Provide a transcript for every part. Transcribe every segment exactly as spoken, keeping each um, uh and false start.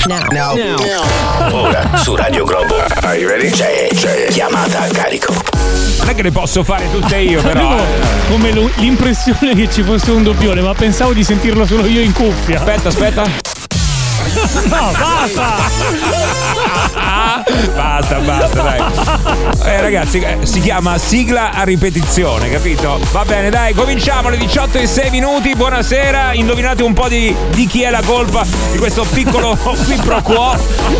Now. Now. Now. Ora su Radio Globo. Are you ready? C'è, c'è chiamata a carico. Non è che le posso fare tutte io, però. Avevo come lo, l'impressione che ci fosse un doppione, ma pensavo di sentirlo solo io in cuffia. Aspetta, aspetta. No, basta! Basta, basta, dai. Eh, ragazzi, eh, si chiama sigla a ripetizione, capito? Va bene, dai, cominciamo alle diciotto e sei minuti. Buonasera, indovinate un po' di, di chi è la colpa di questo piccolo qui pro quo.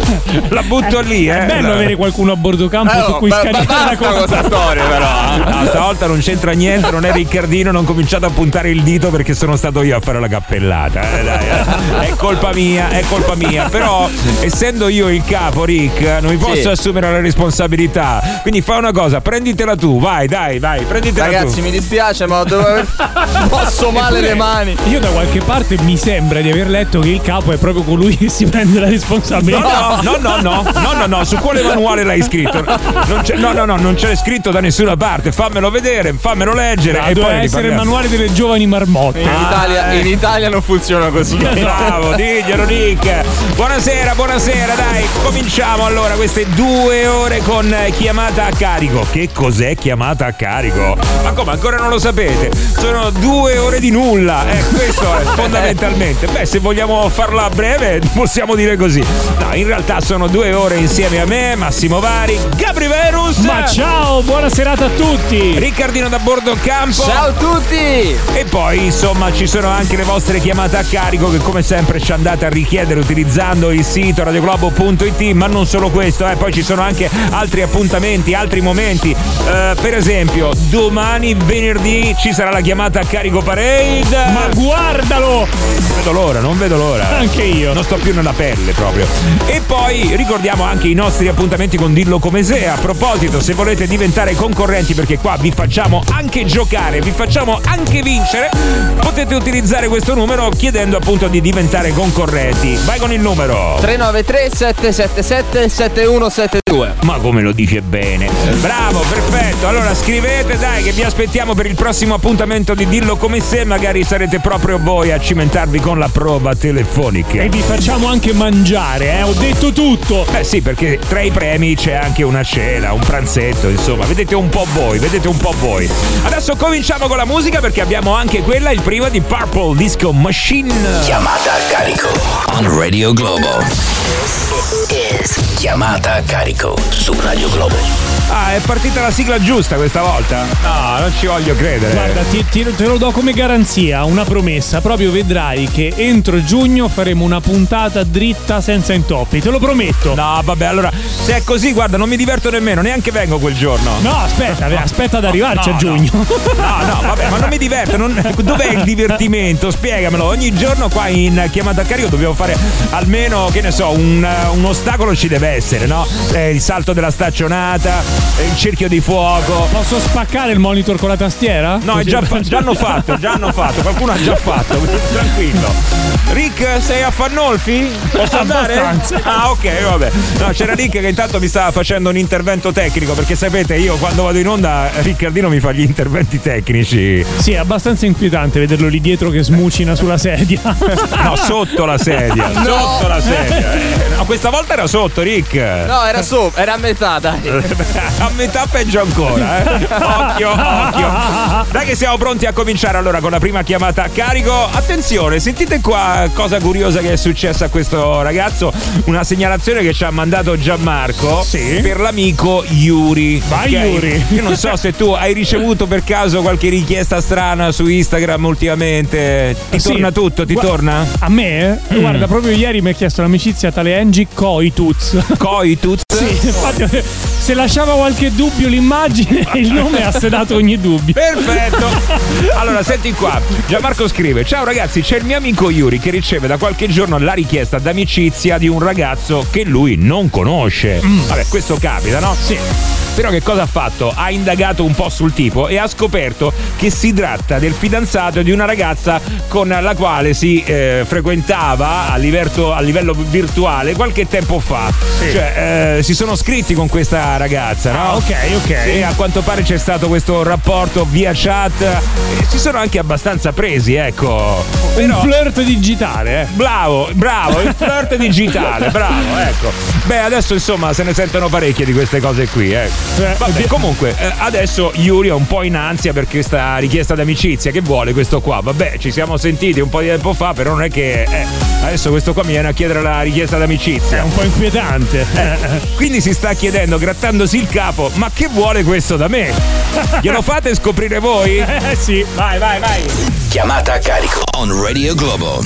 La butto lì, eh. È bello avere qualcuno a bordo campo eh, su cui ba- scaricare ba- la colpa. questa storia, però. No, stavolta non c'entra niente, non è Riccardino, non cominciate a puntare il dito perché sono stato io a fare la cappellata. Eh, dai, eh. È colpa mia, è colpa mia. Però, essendo io il capo, Rick, non mi posso sì. assumere la responsabilità. Quindi fai una cosa, prenditela tu, vai, dai, vai, prenditela Ragazzi, tu. mi dispiace, ma devo aver mosso male le mani. Io da qualche parte mi sembra di aver letto che il capo è proprio colui che si prende la responsabilità. No, no, no, no, no, no, no, no, su quale manuale l'hai scritto? Non c'è, no, no, no, non c'è scritto da nessuna parte. Fammelo vedere, fammelo leggere. No, e deve poi essere il manuale delle giovani marmotte. In, Ah, Italia, eh. in Italia non funziona così. Bravo, diglielo Nick. Buonasera, buonasera, dai, cominciamo allora queste due ore con chiamata a carico. Che cos'è chiamata a carico? Ma come, ancora non lo sapete? Sono due ore di nulla, eh, questo è fondamentalmente. Beh, se vogliamo farla breve possiamo dire così. No, in realtà sono due ore insieme a me, Massimo Vari, Gabri Verus. Ma ciao, buona serata a tutti. Riccardino da bordo campo. Ciao a tutti. E poi insomma ci sono anche le vostre chiamate a carico che come sempre ci andate a richiedere utilizzando il sito radioglobo punto it, ma non solo questo, eh, poi ci sono anche altri appuntamenti, altri momenti, eh, per esempio domani venerdì ci sarà la chiamata a carico parade. Ma guardalo! Non vedo l'ora, non vedo l'ora. Anche io. Non sto più nella pelle proprio. E poi ricordiamo anche i nostri appuntamenti con Dillo Come Se. A proposito, se volete diventare concorrenti, perché qua vi facciamo anche giocare, vi facciamo anche vincere, potete utilizzare questo numero chiedendo appunto di diventare concorrenti. Vai con il numero tre nove tre sette sette sette sette uno sette due. Ma come lo dice bene. Bravo, perfetto. Allora scrivete, dai, che vi aspettiamo per il prossimo appuntamento di Dillo Come Se. Magari sarete proprio voi a cimentarvi con la prova telefonica. E vi facciamo anche mangiare, eh? Ho detto tutto. Beh sì, perché tra i premi c'è anche una cena, un pranzetto, insomma, vedete un po' voi, vedete un po' voi. Adesso cominciamo con la musica perché abbiamo anche quella, il primo di Purple Disco Machine. Chiamata a carico on Radio Globo. Chiamata a carico su Radio Globo. Ah, è partita la sigla giusta questa volta? No, non ci voglio credere. Guarda, ti, ti, te lo do come garanzia, una promessa. Proprio vedrai che entro giugno faremo una puntata dritta senza intoppi, te lo prometto. No, vabbè, allora, se è così, guarda, non mi diverto nemmeno, neanche vengo quel giorno. No, aspetta, no. aspetta ad arrivarci no, a giugno. No. no, no, vabbè, ma non mi diverto. Non... Dov'è il divertimento? Spiegamelo. Ogni giorno qua in chiamata a carico dobbiamo fare almeno, che ne so, un, un ostacolo ci deve essere, no? Eh, il salto della staccionata, il cerchio di fuoco. Posso spaccare il monitor con la tastiera? No, è già, fa- già hanno fatto, già hanno fatto. Qualcuno ha già fatto, tranquillo. Rick, sei a Fannolfi? Posso andare? Abbastanza. Ah, ok, vabbè. No, c'era Rick che intanto mi stava facendo un intervento tecnico, perché sapete, io quando vado in onda Riccardino mi fa gli interventi tecnici. Sì, è abbastanza inquietante vederlo lì dietro che smucina sulla sedia. No, sotto la sedia. No. Sotto la sedia. Eh, no, questa volta era sotto, Rick. No, era sopra, era a metà, dai. A metà peggio ancora, eh. Occhio, occhio. Dai che siamo pronti a cominciare allora con la prima chiamata a carico. Attenzione, sentite qua cosa curiosa che è successa a questo ragazzo. Una segnalazione che ci ha mandato Gianmarco, sì, per l'amico Yuri. Vai, okay? Yuri. Io non so se tu hai ricevuto per caso qualche richiesta strana su Instagram ultimamente. Ti sì. torna tutto, ti Gua- torna? A me? Mm. Guarda, proprio ieri mi ha chiesto l'amicizia tale Angie Coituz. Coituz? Sì, infatti se lasciava qualche dubbio l'immagine, il nome ha sedato ogni dubbio. Perfetto. Allora senti qua, Gianmarco scrive: ciao ragazzi, c'è il mio amico Yuri che riceve da qualche giorno la richiesta d'amicizia di un ragazzo che lui non conosce. mm. Vabbè, questo capita, no? Sì. Però che cosa ha fatto? Ha indagato un po' sul tipo e ha scoperto che si tratta del fidanzato di una ragazza con la quale si eh, frequentava a livello, a livello virtuale qualche tempo fa. Sì. Cioè, eh, si sono scritti con questa ragazza, no? Ah, ok, ok. E a quanto pare c'è stato questo rapporto via chat e si sono anche abbastanza presi, ecco. Però, un flirt digitale, eh. Bravo, bravo, il flirt digitale, bravo, ecco. Beh, adesso insomma se ne sentono parecchie di queste cose qui, ecco. Eh, Vabbè, comunque, eh, adesso Yuri è un po' in ansia per questa richiesta d'amicizia. Che vuole questo qua? Vabbè, ci siamo sentiti un po' di tempo fa, però non è che eh, adesso questo qua mi viene a chiedere la richiesta d'amicizia. È un po' inquietante. Eh, quindi si sta chiedendo, grattandosi il capo, ma che vuole questo da me? Glielo fate scoprire voi? Eh sì. Vai, vai, vai. Chiamata a carico on Radio Globo.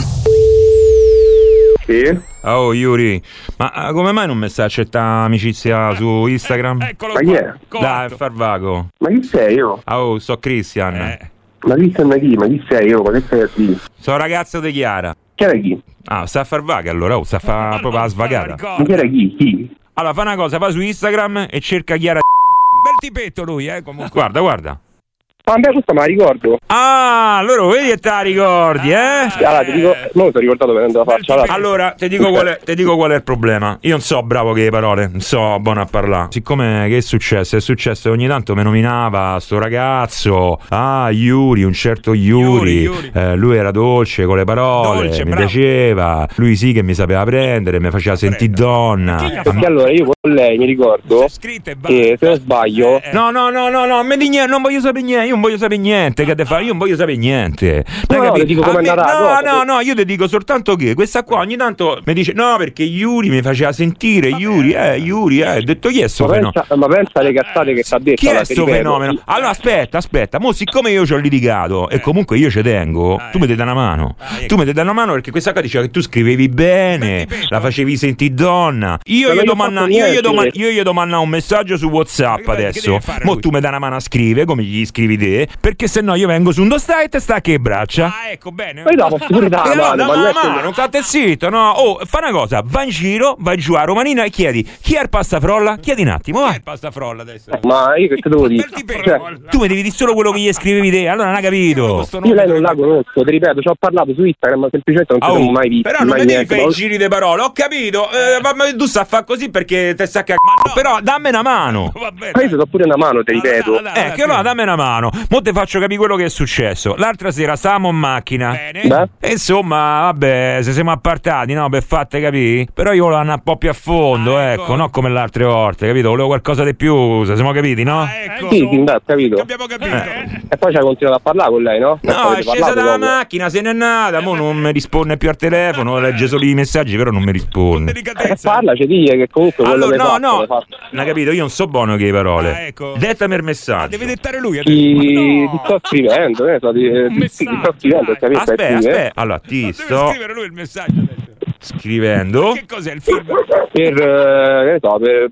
Sì? Oh Yuri, ma come mai non mi sta accettando amicizia su Instagram? Eccolo ma chi è? Dai, Farvago. Ma chi sei io? Oh, so Christian. Eh. Ma Christian chi? Ma chi sei io? Ma che sei qui? Sono ragazzo di Chiara. Chiara chi? Ah, sta a far vaga allora, oh, sta a fare proprio la svagata. Ma Chiara chi? Chi? Allora, fa una cosa, va su Instagram e cerca Chiara. Bel tipetto lui, eh, comunque. Guarda, guarda. Ah, beh, questa me la ricordo. Ah, allora vedi che te la ricordi, eh? Allora, ti dico, non mi sono ricordato venendo la faccia. Allora, allora ti dico qual è, ti dico qual è il problema. Io non so bravo che le parole, non so buono a parlare. Siccome che è successo? È successo che ogni tanto mi nominava sto ragazzo, ah, Yuri, un certo Yuri. Yuri, Yuri. Eh, lui era dolce con le parole, dolce, mi bravo. piaceva. Lui sì che mi sapeva prendere, mi faceva sentire donna. Perché allora io con lei mi ricordo che se non sbaglio. Eh. No, no, no, no, no, me di niente, non voglio sapere niente. Io non voglio sapere niente, che te fa? Io non voglio sapere niente. No, no, dico come me, no, no, no, io ti dico soltanto che questa qua ogni tanto mi dice no, perché Yuri mi faceva sentire, Vabbè, Yuri, eh, Yuri, eh, ho detto chi è sto ma fenomeno? Pensa, ma pensa alle cazzate che ti ha detto. Chi è sto fenomeno? Allora aspetta, aspetta, mo siccome io ci ho litigato e comunque io ci tengo, tu mi devi dare una mano. Tu mi devi dare una mano perché questa qua diceva che tu scrivevi bene, la facevi sentire donna. Io gli domanda, io gli domanda, io gli domanda un messaggio su WhatsApp adesso. Mo tu mi dai una mano a scrivere come gli scrivi te, perché se no io vengo su un do stai e te sta che braccia. Ah, ecco, bene. Poi dopo pure da eh, no, mano, no, ma mano, non state zitto, no. Oh, fa una cosa, vai in giro, vai giù a Romanina e chiedi chi è il pastafrolla? Chiedi un attimo, vai. Chi è il pastafrolla adesso? Ma io che te devo dire? Cioè, tu mi devi dire solo quello che gli scrivevi te, allora non hai capito. Io lei non la conosco, ti ripeto, ci ho parlato su Instagram, ma semplicemente non ci siamo mai visti. Però non mi devi fare i giri di parole, ho capito. Eh, ma, ma tu sta a fare così perché te sta cagando. No. Però dammi una mano. Ma io ti do pure una mano, ti ripeto. Allora, allora, eh, che allora dammi una mano. Mo te faccio capire quello che è successo. L'altra sera stavamo in macchina. Bene. E insomma, vabbè, se siamo appartati, no, per fatte capire. Però io volevo andare un po' più a fondo, ah, ecco, ecco, non come le altre volte, capito? Volevo qualcosa di più, se siamo capiti, no? Ah, ecco. Sì, sì, ho capito. Abbiamo capito. Eh. E poi ci ha continuato a parlare con lei, no? No, è scesa dalla macchina, se n'è nata, mo non mi risponde più al telefono, legge solo i messaggi, però non mi risponde. Eh, parla, ci dice che comunque quello allora, che no, fatto, no, fatto. non hai capito, io non so buono che le parole. Ah, ecco. Dettami il messaggio. Ah, deve dettare lui. Ti, no. ti sto scrivendo, eh, so, ti, ti, ti sto scrivendo, capito? Aspetta, aspetta, allora ti no, sto deve scrivere lui il messaggio adesso. Scrivendo. Che cos'è il film? Per, eh, che ne so, per,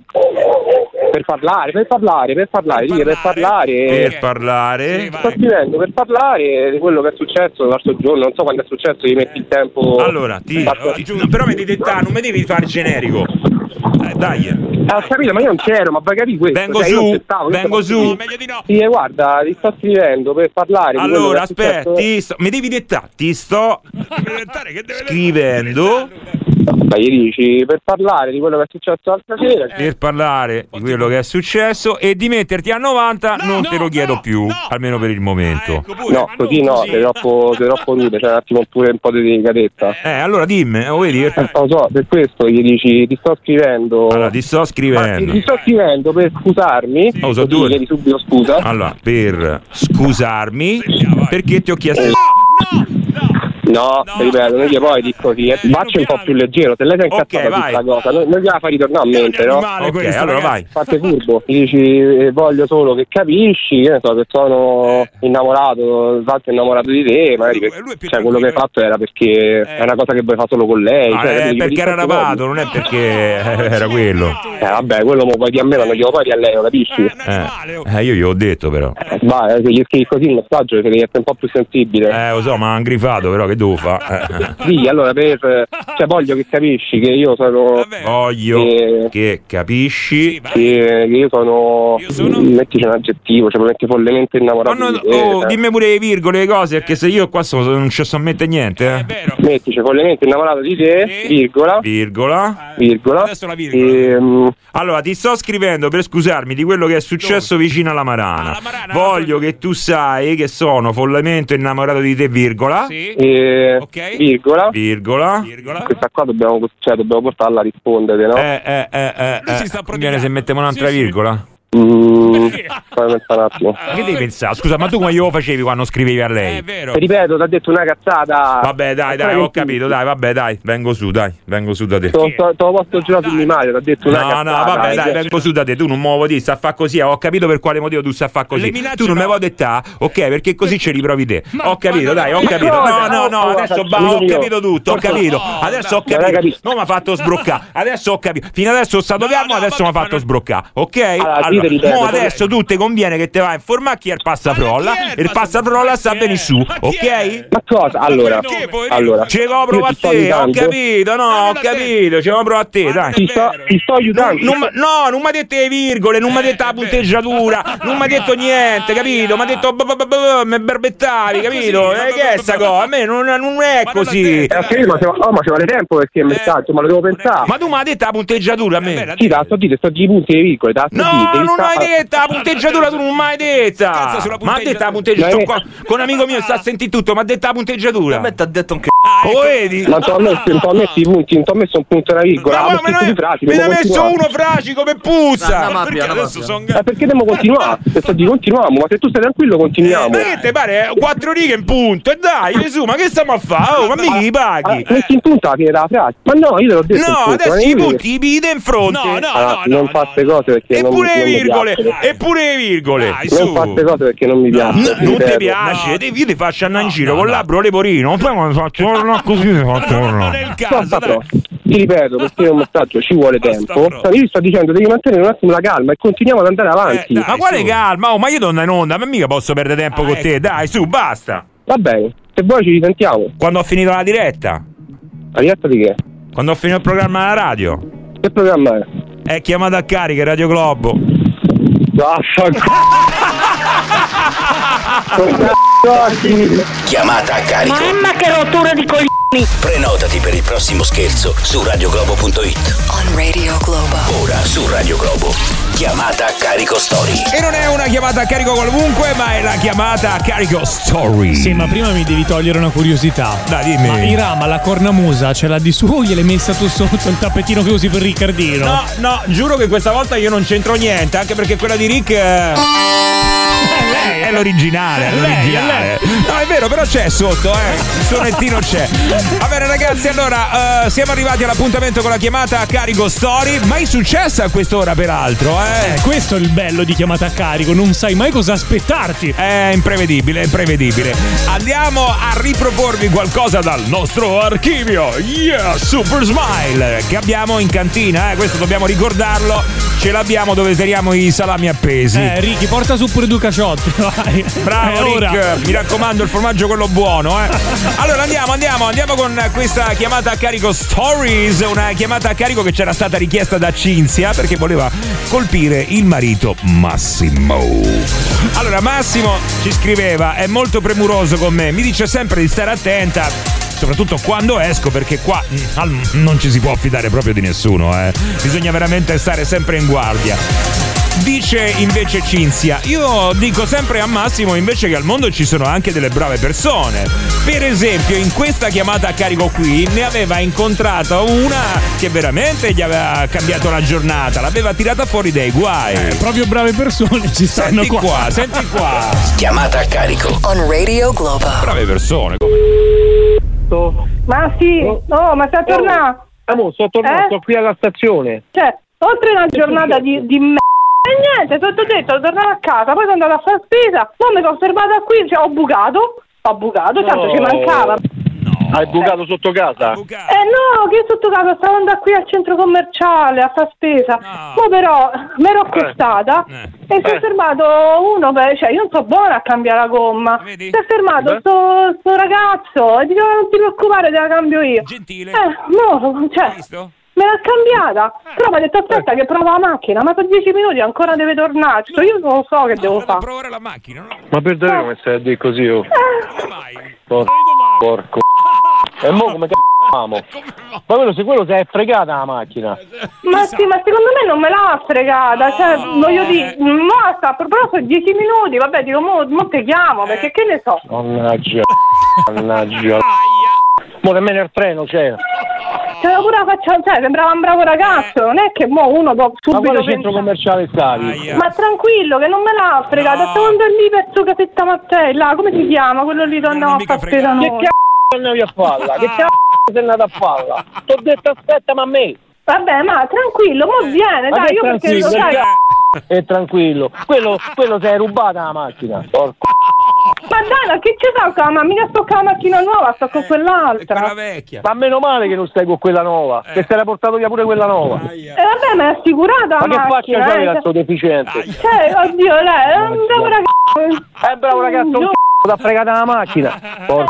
per parlare, per parlare, per parlare, per per parlare. Per okay. parlare. Sì, Sto scrivendo per parlare di quello che è successo l'altro giorno, non so quando è successo, gli metti il tempo. Allora, ti, ti, no, però mi devi dettare, non mi devi fare generico. Eh, dai. Ah, ho capito, ma io non c'ero, ma vai capire questo. Vengo cioè, su, vengo su. No, meglio di no. Sì, guarda, ti sto scrivendo per parlare. Allora, di quello che è aspetta, ti sto, mi devi dettare, ti sto Deve dettare, che deve scrivendo. Ma gli dici per parlare di quello che è successo l'altra sera. Per parlare di quello che è successo e di metterti a novanta no, non no, te lo chiedo no, più, no. almeno per il momento. Ah, ecco pure, No, ma così non no, così. sei troppo, sei troppo rude, c'è un attimo pure un po' di delicatezza. Eh, allora dimmi, oh, vedi? Eh, non lo so, per questo gli dici ti sto scrivendo. Allora, ti sto Ma scrivendo. ti sto scrivendo per scusarmi. Oh, so così due. chiedi subito scusa. Allora, per scusarmi perché ti ho chiesto. No, no, no. No, No. ripeto, non gli puoi dire così, eh. Eh, faccia un po' piano. più leggero, se lei si è incazzata Ok, vai. questa cosa, non, non gliela fa ritornare a mente, no? Animale Ok, questo, allora ragazzi. vai. Fate furbo, gli dici eh, voglio solo che capisci, che ne so, che sono innamorato, tanto innamorato di te, magari Lui- per- lui è più cioè quello che hai tranquillo. fatto era perché è una cosa che vuoi fare solo con lei. Ah, cioè, eh, capito? perché Gli era dico rapato, non è perché eh, era quello. Eh vabbè, quello mo poi di a me, non glielo poi a lei, lo capisci? Eh, eh, io gli ho detto però. Eh, vai, se gli scrivi così il messaggio devi essere un po' più sensibile. Eh, lo so, ma hanno grifato però, che devo fare? Eh. Sì, allora per... cioè voglio che capisci che io sono... Voglio che, che capisci che, che io sono... Io sono... mettici un aggettivo, cioè metti follemente innamorato no, no, di te. oh, eh. dimmi pure le virgole, le cose, perché se io qua so, non ci so mettere niente, eh. Mettici follemente innamorato di te, Sì. virgola, Virgola. virgola. Adesso la virgola. Ehm, Allora, ti sto scrivendo per scusarmi di quello che è successo vicino alla Marana. Ah, la Marana, Voglio che tu sai che sono follemente innamorato di te, virgola. Sì. e, Ok. virgola. Virgola. Virgola. Questa qua dobbiamo, cioè, dobbiamo portarla a rispondere, no? Eh, eh, eh, eh. Lui si eh. sta Viene se mettiamo un'altra Sì, sì. virgola? Mm, Perché? fammi pensare un attimo. Ma che devi pensare? Scusa, ma tu come glielo facevi quando scrivevi a lei? È vero. Ti ripeto, ti ha detto una cazzata. Vabbè, dai, dai, ho capito, dai, vabbè, dai, vengo su, dai, vengo su da te. Te lo posso giurare su di mare, ti ha detto una No, cazzata. no, vabbè, dai, eh. vengo su da te, tu non muovo di, sta a fa così, ho capito per quale motivo tu sta a fa così. Le minacce Tu non no. mi vuoi dettà, ok, perché così ci riprovi te. Ma- Ho capito, ma no, dai, ho no, capito. no, No, no, no, no, no, adesso guarda, va, ho io- capito tutto, ho No, capito. no, Adesso no, ho non hai capito. capito. Non mi ha fatto sbroccare. Adesso ho capito. Fino adesso sono stato No, calmo, no, adesso mi ha vabbè, fatto ma no. sbroccare, ok? Allora, Allora, ti ripeto, mo come- adesso tu ti conviene che te vai a informare chi è il passafrolla. Ma chi è il Il passafrolla sta passafrolla? bene su, Ma chi è? ok? Ma cosa? Allora, Perché, poverino? allora. Ci devo io provare a ti sto te, ho aiutando. capito, no, No, ho non l'ha capito, ci devo provare a te, Ma dai. non è Ti sto, vero. ti sto aiutando. Non m- no, non mi ha detto le virgole, non mi ha detto la Eh, beh. punteggiatura, non mi ha detto niente, capito? Mi ha detto b- b- b- b- mi berbettavi, Ma capito? così, Eh, che è sta cosa? A me non, non è Ma non l'ha così. detto. Eh, sì, ma, ci, oh, ma ci vuole tempo perché il messaggio, ma lo devo pensare. Ma tu mi hai detto la punteggiatura a Eh, beh, me? la- Sì, te la sto dite, sto di punti e virgole, te la sto No, dite, devi non sta- l'hai detta la punteggiatura, tu non mi hai detta. Cazzo, sulla Ma ha detto la punteggiatura. punteggiatura, sto Ma qua con un amico mio sta a sentire tutto, ma ha detto la punteggiatura. A me ti ha detto un c***o. Ah, Lo ecco. vedi? Ma non ti ho messo, non ti ho messo i punti, non ti ho messo un punto e una virgola. Ma ho guarda, me scritto ne di frasi, me ne ha devo messo continuare. uno fraci come puzza. No, no, ma- Perché Mappia, adesso mappia. sono Eh, perché dobbiamo continuare? Se sto di continuiamo, ma se tu stai tranquillo continuiamo. Ma che te pare? Quattro righe in punto. E dai, su, ma che stiamo a fare? Oh, ma mica i Ah, paghi. metti in punta la fine della frase. Ma no, io te l'ho detto. No, in punto, adesso ma i io- punti i pide in fronte. No, no. Allora, non fate no. cose perché non, Eppure non le mi virgole, piace. eppure le virgole. Dai, Non su. fate cose perché non mi piace. N- ti non ti ripeto. piace, No. te- io ti faccio andare in No, giro no, con no. l'abbro leporino, poi mi faccio tornare così, mi faccio Non tornare. è il No, caso, sta dai. però. Ti ripeto, per scrivere un messaggio ci vuole Basta, tempo. però. Ma io ti sto dicendo, devi mantenere un attimo la calma e continuiamo ad andare avanti. Eh, dai. Ma quale su. calma? Oh, ma io torno in onda, ma mica posso perdere tempo Ah, con ecco. te, dai, su, basta. Va bene, se vuoi ci risentiamo. Quando ho finito la diretta, La diretta di che? quando ho finito il programma alla radio, Che programma è? è chiamata a carica Radio Globo. Vaffanculo. Chiamata a carico. Mamma che rottura di coglioni! Prenotati per il prossimo scherzo su radioglobo punto it. On Radio Globo. Ora su Radio Globo. Chiamata a carico story. E non è una chiamata a carico qualunque, ma è la chiamata a carico story. Sì, ma prima mi devi togliere una curiosità. Dai, dimmi. Ma Irama, la cornamusa, ce l'ha di su o gliel'hai messa tu sotto il tappetino che usi per Riccardino? No, no, giuro che questa volta io non c'entro niente, anche perché quella di Rick eh, lei, è l'originale, è Lei, l'originale. No, è vero, però c'è sotto, eh. Il sonettino c'è. Va bene, ragazzi, allora eh, siamo arrivati all'appuntamento con la chiamata a carico story. Mai successa a quest'ora, peraltro, eh. Eh, questo è il bello di chiamata a carico, non sai mai cosa aspettarti. È imprevedibile, è imprevedibile. Andiamo a riproporvi qualcosa dal nostro archivio. Yeah, Super Smile, che abbiamo in cantina, eh. Questo dobbiamo ricordarlo. Ce l'abbiamo dove teniamo i salami appesi. Eh, Ricky, porta su pure due caciotti, vai. Bravo, Eh, ora. Rick, mi raccomando il formaggio quello buono, eh. Allora andiamo, andiamo, andiamo con questa chiamata a carico Stories, una chiamata a carico che c'era stata richiesta da Cinzia perché voleva colpire il marito Massimo. Allora Massimo ci scriveva, è molto premuroso con me, mi dice sempre di stare attenta, soprattutto quando esco, perché qua mm, non ci si può affidare proprio di nessuno, eh. Bisogna veramente stare sempre in guardia. Dice invece Cinzia, io dico sempre a Massimo invece che al mondo ci sono anche delle brave persone. Per esempio in questa chiamata a carico qui ne aveva incontrata una che veramente gli aveva cambiato la giornata, l'aveva tirata fuori dai guai. Eh, proprio brave persone ci stanno Senti qua. qua, senti qua. Chiamata a carico. On Radio Globo. Brave persone. Ma sì, no, ma sta tornando. Amo, sto tornando, Eh? sto qui alla stazione. Cioè, oltre una giornata di, di m***a e niente, sotto detto, tornare a casa, poi sono andata a fare spesa, poi mi sono fermata qui, cioè ho bucato, ho bucato, tanto No. ci mancava. Hai bucato sotto casa? Bucato. Eh no, che sotto casa, stavo andando qui al centro commerciale a far spesa. No. Ma però mi ero accostata eh. e si è eh. fermato uno, beh, cioè io non so buona a cambiare la gomma. Vedi? Si è fermato sto, sto ragazzo e dice non ti preoccupare, te la cambio io. Gentile. Eh, no, cioè. Visto? Me l'ha cambiata, eh. però mi ha detto aspetta che prova la macchina, ma per dieci minuti ancora deve tornare, cioè, io non lo so che no, devo fare. provare la macchina, no? Ma per te no. come stai a dire così? Oh? Eh. Come mai? Por- porco. E mo come c***amo? Ma quello se quello si è fregata la macchina. Ma sì, ma secondo me non me l'ha fregata, cioè no, voglio eh. dire, basta, però sono dieci minuti, vabbè dico mo, mo te chiamo, eh. perché che ne so. Mannaggia, mannaggia. Mo che me nel treno c'era. Cioè pure la faccia, cioè sembrava un bravo ragazzo, non è che mo uno dopo subito. Ma quale centro commerciale stavi? Ma tranquillo che non me l'ha fregata, no. stavo andando lì verso Casetta Martella, come si chiama? Quello lì dove andavo a far spesa noi. Che c***o andavi a farla? Che c***o sei andato a farla? Ti ho detto aspetta ma a me. Vabbè ma tranquillo, mo viene, ma dai, io perché lo sai. È tranquillo, quello, quello si è rubata la macchina. Porco. Ma dai, ma che ci sta con la mica sto con la macchina nuova, sto con eh, quell'altra. Quella vecchia. Ma meno male che non stai con quella nuova, eh. che se l'hai portato via pure quella nuova. E eh, vabbè, ma è assicurata la ma macchina. Ma che faccia c'hai eh, il suo deficiente? Cioè, oddio, lei è un bravo ragazzo. È bravo ragazzo, un c***o, t'ha fregata la macchina. Porco.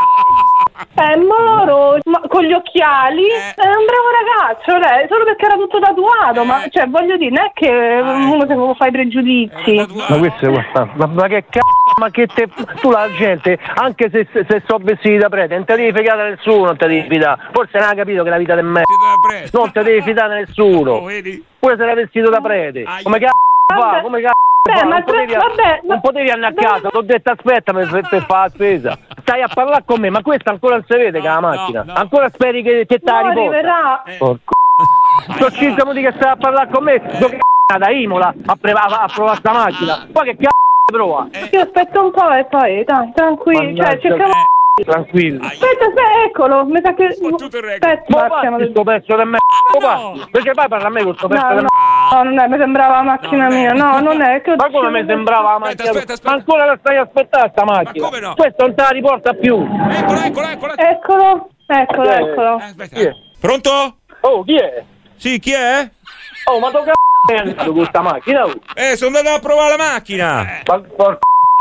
È moro, ma con gli occhiali, eh. è un bravo ragazzo, lei, solo perché era tutto tatuato, eh. ma cioè voglio dire, non è che eh. uno se fa i pregiudizi. Ma questo è guarda, ma, ma che c***o, ma che te, tu la gente, anche se, se, se so vestiti da prete, non te devi fregare da nessuno, non te devi fidare, forse non ha capito che la vita è me, non te devi fidare da nessuno, oh, pure se l'hai vestito da prete, ah, come c***o fa, come c***o Beh, non, ma potevi, tra... vabbè, non potevi andare a casa, ti ho detto aspetta per, per, per fare la spesa. Stai a parlare con me, ma questa ancora non si vede no, che la macchina. No, no. Ancora speri che, che te la no, riporta. arriverà. Eh. Porco. Sono cinque minuti che stai a parlare con me, eh. dove c***a da Imola a, pre- a, a provare sta macchina. Poi che c***a prova? Eh. Io aspetto un po' e poi dai, tranquillo, cioè cerchiamo... Eh. Tranquillo. Aspetta, aspetta, eccolo, mi sa che... Aspetta, ma questo pezzo del me... No. Invece poi parla a me questo pezzo no, del me... No, non è, mi sembrava la macchina no, mia, no, non è che... Ma come mi sembrava la macchina? Aspetta, aspetta. Ma ancora la stai aspettando sta macchina? Ma come no? Questo non te la riporta più. Eccolo, eccolo, eccolo. Eccolo, eccolo, eh, eccolo. Aspetta. Chi è? Pronto? Oh, chi è? Sì, chi è? Oh, ma tu c***o è andato con questa macchina? Eh, sono andato a provare la macchina. Ma porco.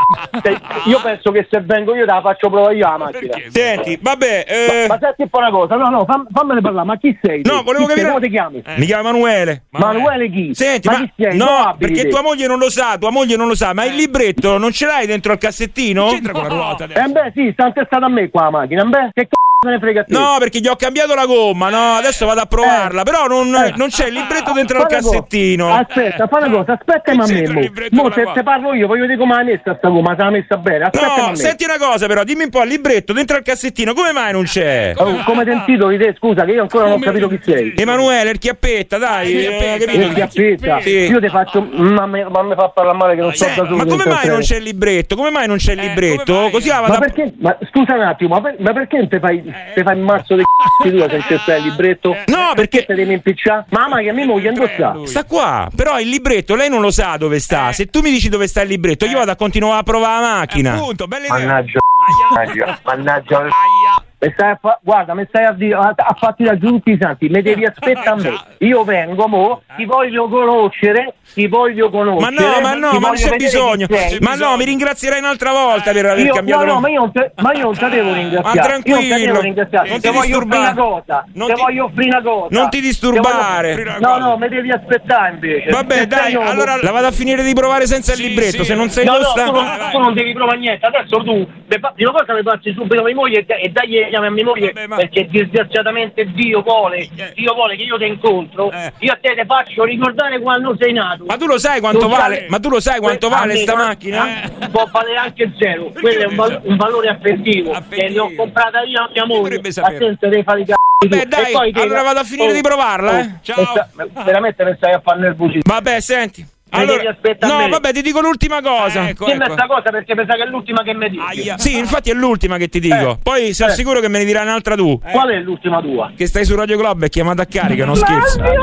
Io penso che se vengo io te la faccio provare io la macchina. Senti, vabbè, eh... ma, ma senti un po' una cosa, no, no, fam, fammene parlare, ma chi sei? No, volevo chi capire. Sei? Come ti chiami? Eh. Mi chiamo Emanuele. Emanuele chi? Senti, ma, ma chi sei? no, perché tua moglie non lo sa, tua moglie non lo sa, ma il libretto non ce l'hai dentro al cassettino? C'entra con la ruota adesso. Eh beh, sì, sta intestata a me qua la macchina, beh, che c***o me ne frega a te? No, perché gli ho cambiato la gomma, no, adesso vado a provarla, eh. però non, eh. non c'è il libretto dentro al cassettino. Aspetta, fai una cosa, aspettami a me, mo. Mo se te parlo io, voglio dire come l'ha messa sta gomma, se l'ha messa bene, aspettami a me. Senti una cosa però, dimmi un po', il libretto dentro al cassettino, come mai non c'è? Oh, come ti intitoli te, scusa, che io ancora non ho capito chi sei. Emanuele, il chiappetta, dai. Il chiappetta? Sì. Io ti faccio, ma mi fa parlare male che non so da solo. Ma come mai non c'è il libretto? Come mai non c'è il libretto? Così la vado ma perché, ma scusa un attimo, ma, per, ma perché non ti fai, te fai il mazzo di c***i tua se non c'è il libretto? No, perché te devi impicciare? Mamma che a mia moglie indossa. Sta qua, però il libretto lei non lo sa dove sta. Se tu mi dici dove sta il libretto, io vado a continuare a provare la macchina. Appunto, bella idea. Mannaggia. Mannaggia, mannaggia. Mi stai a fa- guarda, mi stai a dire a, a fatti da tutti i santi, mi devi aspettare a me. Io vengo mo, ti voglio conoscere, ti voglio conoscere. Ma no, ma no, ma non c'è bisogno. Ma no, mi ringrazierai un'altra volta per aver io, cambiato. No, no, ma io non te, ma io non te devo ringraziare. Ma tranquillo. Io non te devo ringraziare. Non ti ti voglio offrire una cosa. Non ti ti voglio offrire una cosa. Non ti disturbare. No, no, mi devi aspettare invece. Vabbè, dai, allora la vado a finire di provare senza il libretto, se non sei no, giusta. No, tu non, tu non devi provare niente. Adesso tu, prima cosa mi passi subito a mia moglie e dai a mia moglie, perché disgraziatamente Dio vuole, Dio vuole che io ti incontro, eh. io a te te faccio ricordare quando sei nato. Ma tu lo sai quanto vale? Sai, ma tu lo sai quanto vale me, sta macchina? Eh. Può valere anche zero, quello è un, val- un valore affettivo, affettivo. Che ne ho comprata io a mia moglie, attento devi fare i c***i. Beh dai, poi allora vado a finire oh, di provarla, oh, eh. Ciao. Sta, veramente mi stai a fare nervosismo. Vabbè, senti. Allora, no, vabbè, ti dico l'ultima cosa. Eh, ecco, Dimmi ecco. questa cosa perché mi sa che è l'ultima che mi dici. Aia. Sì, infatti è l'ultima che ti dico. Eh. Poi sono eh. sicuro che me ne dirai un'altra tu. Eh. Qual è l'ultima tua? Che stai su Radio Club e chiamata a carica, non scherzo. Io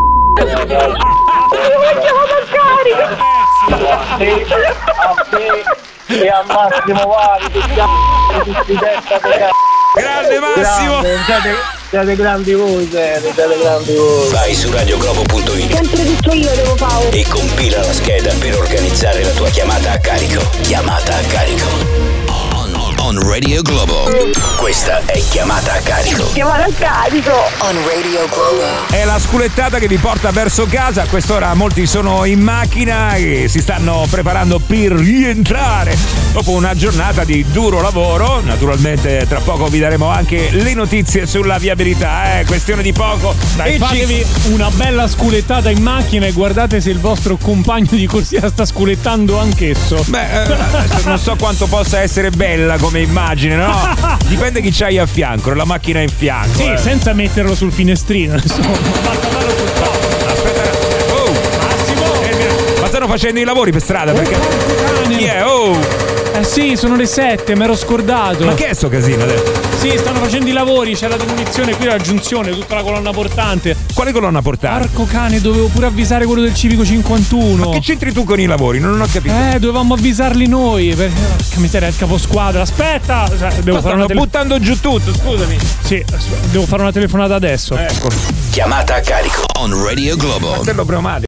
chiamata a carica. A te, a te e a Massimo Vari, tutti i testa Grande Massimo. Grande, siete, siete grandi voi, siete, siete grandi voi. Vai su radioglobo punto it Sempre tutto io devo fare. e compila la scheda per organizzare la tua chiamata a carico. Chiamata a carico. On, on Radio Globo. Questa è chiamata a carico. Chiamata a carico. On Radio Globo. È la sculettata che vi porta verso casa. A quest'ora molti sono in macchina e si stanno preparando per rientrare dopo una giornata di duro lavoro. Naturalmente tra poco vi daremo anche le notizie sulla viabilità, eh? Questione di poco. Dai, E fatevi ci... una bella sculettata in macchina e guardate se il vostro compagno di corsia sta sculettando anch'esso. Beh, eh, adesso non so quanto possa essere bella come immagine, no? Dipende chi c'hai a fianco, la macchina in fianco. Sì, eh. senza metterlo sul finestrino, insomma. Basta farlo sul top. Aspetta, oh, Massimo! eh, ma stanno facendo i lavori per strada perché. Chi è? Oh! Eh sì, sono le sette, mi ero scordato. Ma che è sto casino adesso? Sì, stanno facendo i lavori, c'è la demolizione qui alla giunzione, tutta la colonna portante. Quale colonna portante? Porco cane, dovevo pure avvisare quello del civico cinquantuno. Ma che c'entri tu con i lavori? Non ho capito. Eh, dovevamo avvisarli noi. Perché, porca miseria, il caposquadra. Aspetta! Cioè, devo Ma fare una stanno tele... buttando giù tutto, scusami. Sì, devo fare una telefonata adesso. Ecco. Chiamata a carico. On Radio Globo. Martello pneumatico.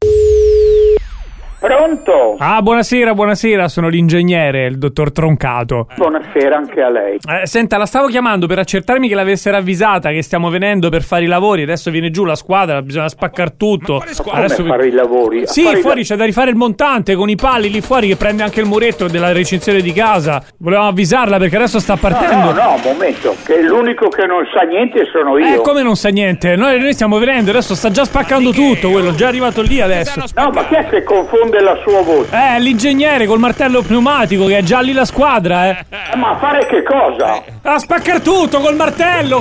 Pronto? Ah, buonasera, buonasera, sono l'ingegnere, il dottor Troncato. Buonasera anche a lei. Eh, senta, la stavo chiamando per accertarmi che l'avessero avvisata che stiamo venendo per fare i lavori. Adesso viene giù la squadra, bisogna spaccare tutto. Come Adesso vi- fare i lavori? A Sì, fare i fuori la- c'è da rifare il montante con i pali lì fuori che prende anche il muretto della recinzione di casa. Volevamo avvisarla perché adesso sta No, partendo. no, no, un momento, che l'unico che non sa niente sono io. Eh, come non sa niente? Noi, noi stiamo venendo, adesso sta già spaccando tutto quello, è già arrivato lì adesso. No, ma chi è che confonde la sua voce? Eh, l'ingegnere col martello pneumatico che è già lì la squadra, eh. Eh, ma fare che cosa? A spaccare tutto col martello!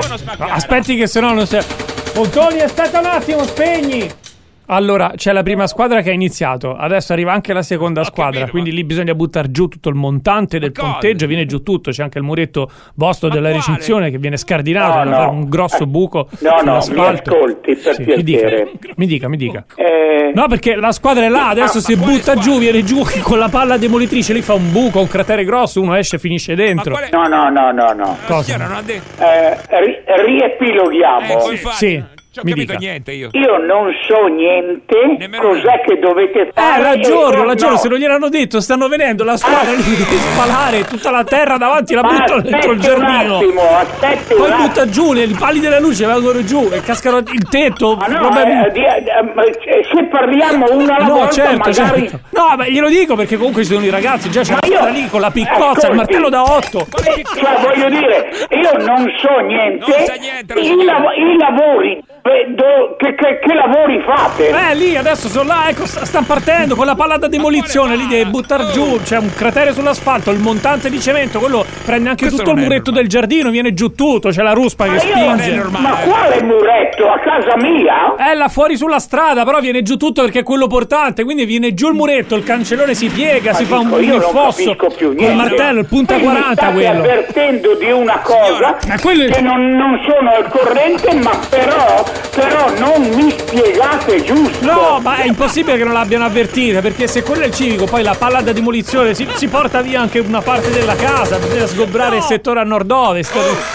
Aspetti che se no non si... Montoni, aspetta un attimo, spegni! Allora, c'è la prima squadra che ha iniziato, adesso arriva anche la seconda squadra, capito, quindi lì bisogna buttare giù tutto il montante del cosa? ponteggio, viene giù tutto, c'è anche il muretto vostro della quale? recinzione che viene scardinato, No, da no. fare un grosso buco No, no, mi sull'asfalto. ascolti, per Sì, mi dica, piacere. mi dica, mi dica. Eh, No, perché la squadra è là, adesso si butta giù, viene giù con la palla demolitrice, lì fa un buco, un cratere grosso, uno esce e finisce dentro. Ma quale... no, no, no, no, no. Cosa? Signora, non ha detto. Eh, ri- riepiloghiamo. Ecco, infatti. Sì, Non ci ho mi capito dica. niente io. Io non so niente, Nemmeno cos'è che dovete Eh, fare. la e giorno, io la giorno, no. se non gliel'hanno detto, stanno venendo la squadra lì deve spalare tutta la terra davanti, la Ma buttano dentro il aspetti un giardino. attimo, aspetti un Poi attimo. butta giù, i pali della luce vengono giù e cascano il tetto. Ma no, problemi- eh, di- eh, se parliamo una alla No, volta, certo, magari... certo. No, beh, glielo dico perché comunque ci sono i ragazzi, già c'è Ma la io- squadra lì con la piccozza, Ascolti. il martello da otto. Eh, Cioè, voglio dire, io non so niente. Non sa niente, lo I, so. lav- i lavori, eh, do- che, che- che lavori fate? Eh, lì adesso sono là, ecco, sta- stanno partendo con la palla da demolizione, lì deve buttare giù, c'è un cratere sull'asfalto, il montante di cemento, quello prende anche Questo tutto il non è muretto normale. del giardino, viene giù tutto, c'è la ruspa che Ma io- spinge. Ma quale muretto? A casa mia? È là fuori sulla strada, però viene giù tutto perché è quello portante, quindi viene giù il muretto, il cancellone si piega, Ma si fa un, dico, io un non fosso capisco più col niente. martello, il punta Voi mi quaranta state quello. avvertendo di una cosa Ma quello è- che non, non sono al corrente, ma però, però non mi spiegate giusto. No, ma è impossibile che non l'abbiano avvertita, perché se quello è il civico, poi la palla da demolizione si, si porta via anche una parte della casa, bisogna sgombrare il settore a nord-ovest.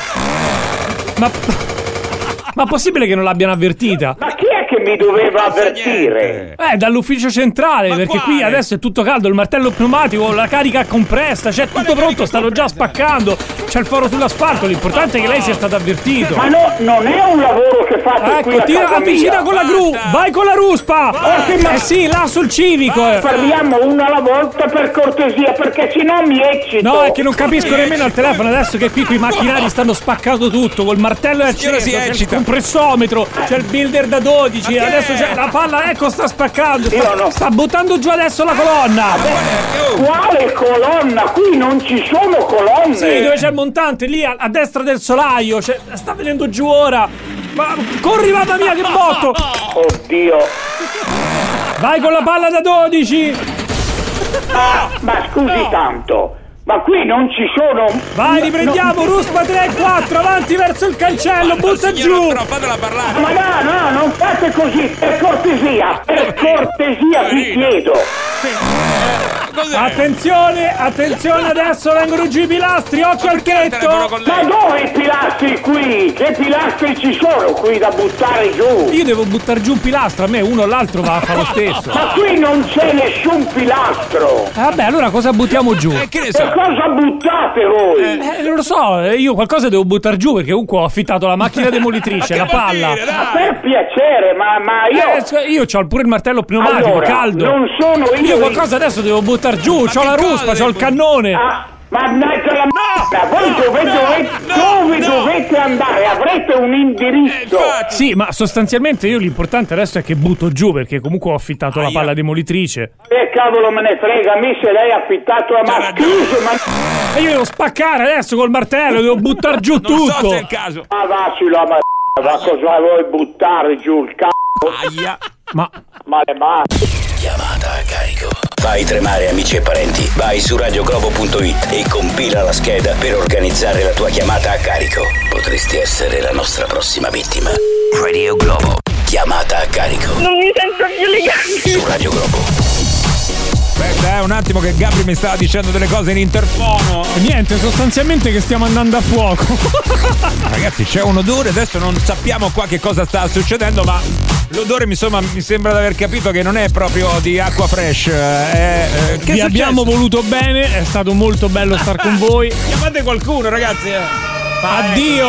Ma... Ma possibile che non l'abbiano avvertita? Ma chi è che mi doveva avvertire? Eh, dall'ufficio centrale, Ma perché quale? qui adesso è tutto caldo, il martello pneumatico, la carica compressa, c'è tutto pronto, stanno già spaccando, c'è il foro sull'asfalto, l'importante è che lei sia stato avvertito. Ma no, non è un lavoro che fate qui Ecco, a tira, casa avvicina mia. con la gru, vai con la ruspa! Eh sì, là sul civico! eh. Parliamo una alla volta per cortesia, perché sennò mi eccito. No, è che non capisco nemmeno al telefono adesso che qui quei macchinari stanno spaccando tutto, col martello è Signora, acceso, si c'è il eccita. compressometro, c'è il builder da dodici, Ma che adesso è? c'è la palla, ecco sta spaccando, sta, Io no. sta buttando giù adesso la colonna! Quale colonna? Qui non ci sono colonne. Sì, dove c'è il montante, lì a, a destra del solaio, c'è- sta venendo giù ora! Ma corri mamma mia che botto! Oddio. Vai con la palla da dodici! Ma scusi tanto, ma qui non ci sono... Vai, No, riprendiamo, ruspa tre e quattro, avanti verso il cancello, butta giù! Signora, però fatela parlare. Ma no, no, non fate così, per cortesia, per cortesia vi chiedo. cos'è? Attenzione, attenzione, adesso vengono giù i pilastri, occhio al tetto. Ma dove i pilastri qui? Che pilastri ci sono qui da buttare giù? Io devo buttare giù un pilastro, a me uno o l'altro va a fare lo stesso. Ma qui non c'è nessun pilastro. Eh, vabbè, allora cosa buttiamo giù? Eh, che ne Che so? cosa buttate voi? Eh, non lo so, eh, io qualcosa devo buttare giù perché comunque ho affittato la macchina demolitrice, la palla. Dire, Ma dai. per piacere, ma, ma io... Eh, cioè, io c'ho pure il martello pneumatico, Allora, caldo. non sono io... Io qualcosa adesso devo buttare giù, c'ho che la cosa ruspa, c'ho devi il cannone. Ah, mannaggia la m***a! Voi dove, no, dovete, no, dove no. dovete andare? Avrete un indirizzo. Eh, infatti. Sì, ma sostanzialmente io l'importante adesso è che butto giù perché comunque ho affittato la Aia. palla demolitrice. Che cavolo me ne frega, a me se lei ha affittato a... Ma C'ha scusi, ma... E io devo spaccare adesso col martello, devo buttare giù Non so tutto. se è il caso. Ma va sulla ma... Ma cosa vuoi buttare giù il c***o? Aia. Ma Ma le mani. Chiamata a carico. Fai tremare amici e parenti. Vai su radioglobo punto it e compila la scheda per organizzare la tua chiamata a carico. Potresti essere la nostra prossima vittima. Radio Globo. Chiamata a carico. Non mi sento più legale. Su Radio Globo. Aspetta, eh, un attimo che Gabri mi stava dicendo delle cose in interfono. niente, sostanzialmente che stiamo andando a fuoco. Ragazzi, c'è un odore, adesso non sappiamo qua che cosa sta succedendo, ma l'odore mi, insomma, mi sembra di aver capito che non è proprio di acqua fresh. È, eh, che Vi è abbiamo successo? voluto bene, è stato molto bello star con voi. Chiamate qualcuno, ragazzi. eh. Addio.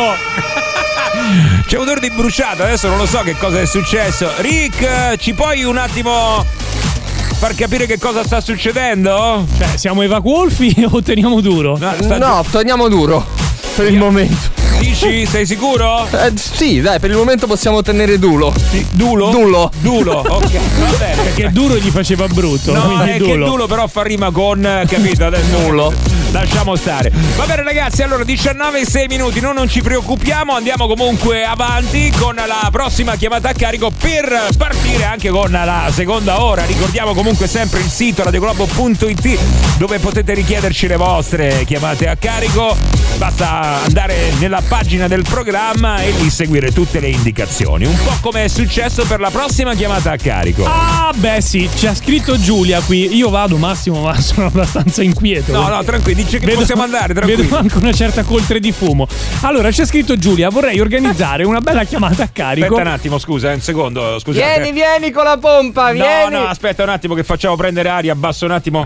C'è odore di bruciato, adesso non lo so che cosa è successo. Rick, ci puoi un attimo far capire che cosa sta succedendo? Cioè, siamo evacuolfi o teniamo duro? No, sta- No, torniamo duro. Per il momento. Dici, sei sicuro? Eh, sì, dai, per il momento possiamo tenere Dulo. Dulo? Dulo. Dulo, ok, va bene. Perché duro gli faceva brutto. No, quindi è dulo. che Dulo però fa rima con, capito? Adesso Nulo. lasciamo stare. Va bene ragazzi, allora diciannove e sei minuti, noi non ci preoccupiamo, andiamo comunque avanti con la prossima chiamata a carico per partire anche con la seconda ora. Ricordiamo comunque sempre il sito radioglobo punto it dove potete richiederci le vostre chiamate a carico. Basta andare nella pagina del programma e lì seguire tutte le indicazioni. Un po' come è successo per la prossima chiamata a carico. Ah, beh sì, ci ha scritto Giulia qui. Io vado Massimo, ma sono abbastanza inquieto. No, no, tranquilli, dice che Vedo- possiamo andare, tranquilli. Vedo anche una certa coltre di fumo. Allora, c'è scritto Giulia, vorrei organizzare una bella chiamata a carico. Aspetta un attimo, scusa, un secondo, scusate. Vieni, vieni con la pompa, No, vieni. no, aspetta un attimo che facciamo prendere aria, abbasso un attimo.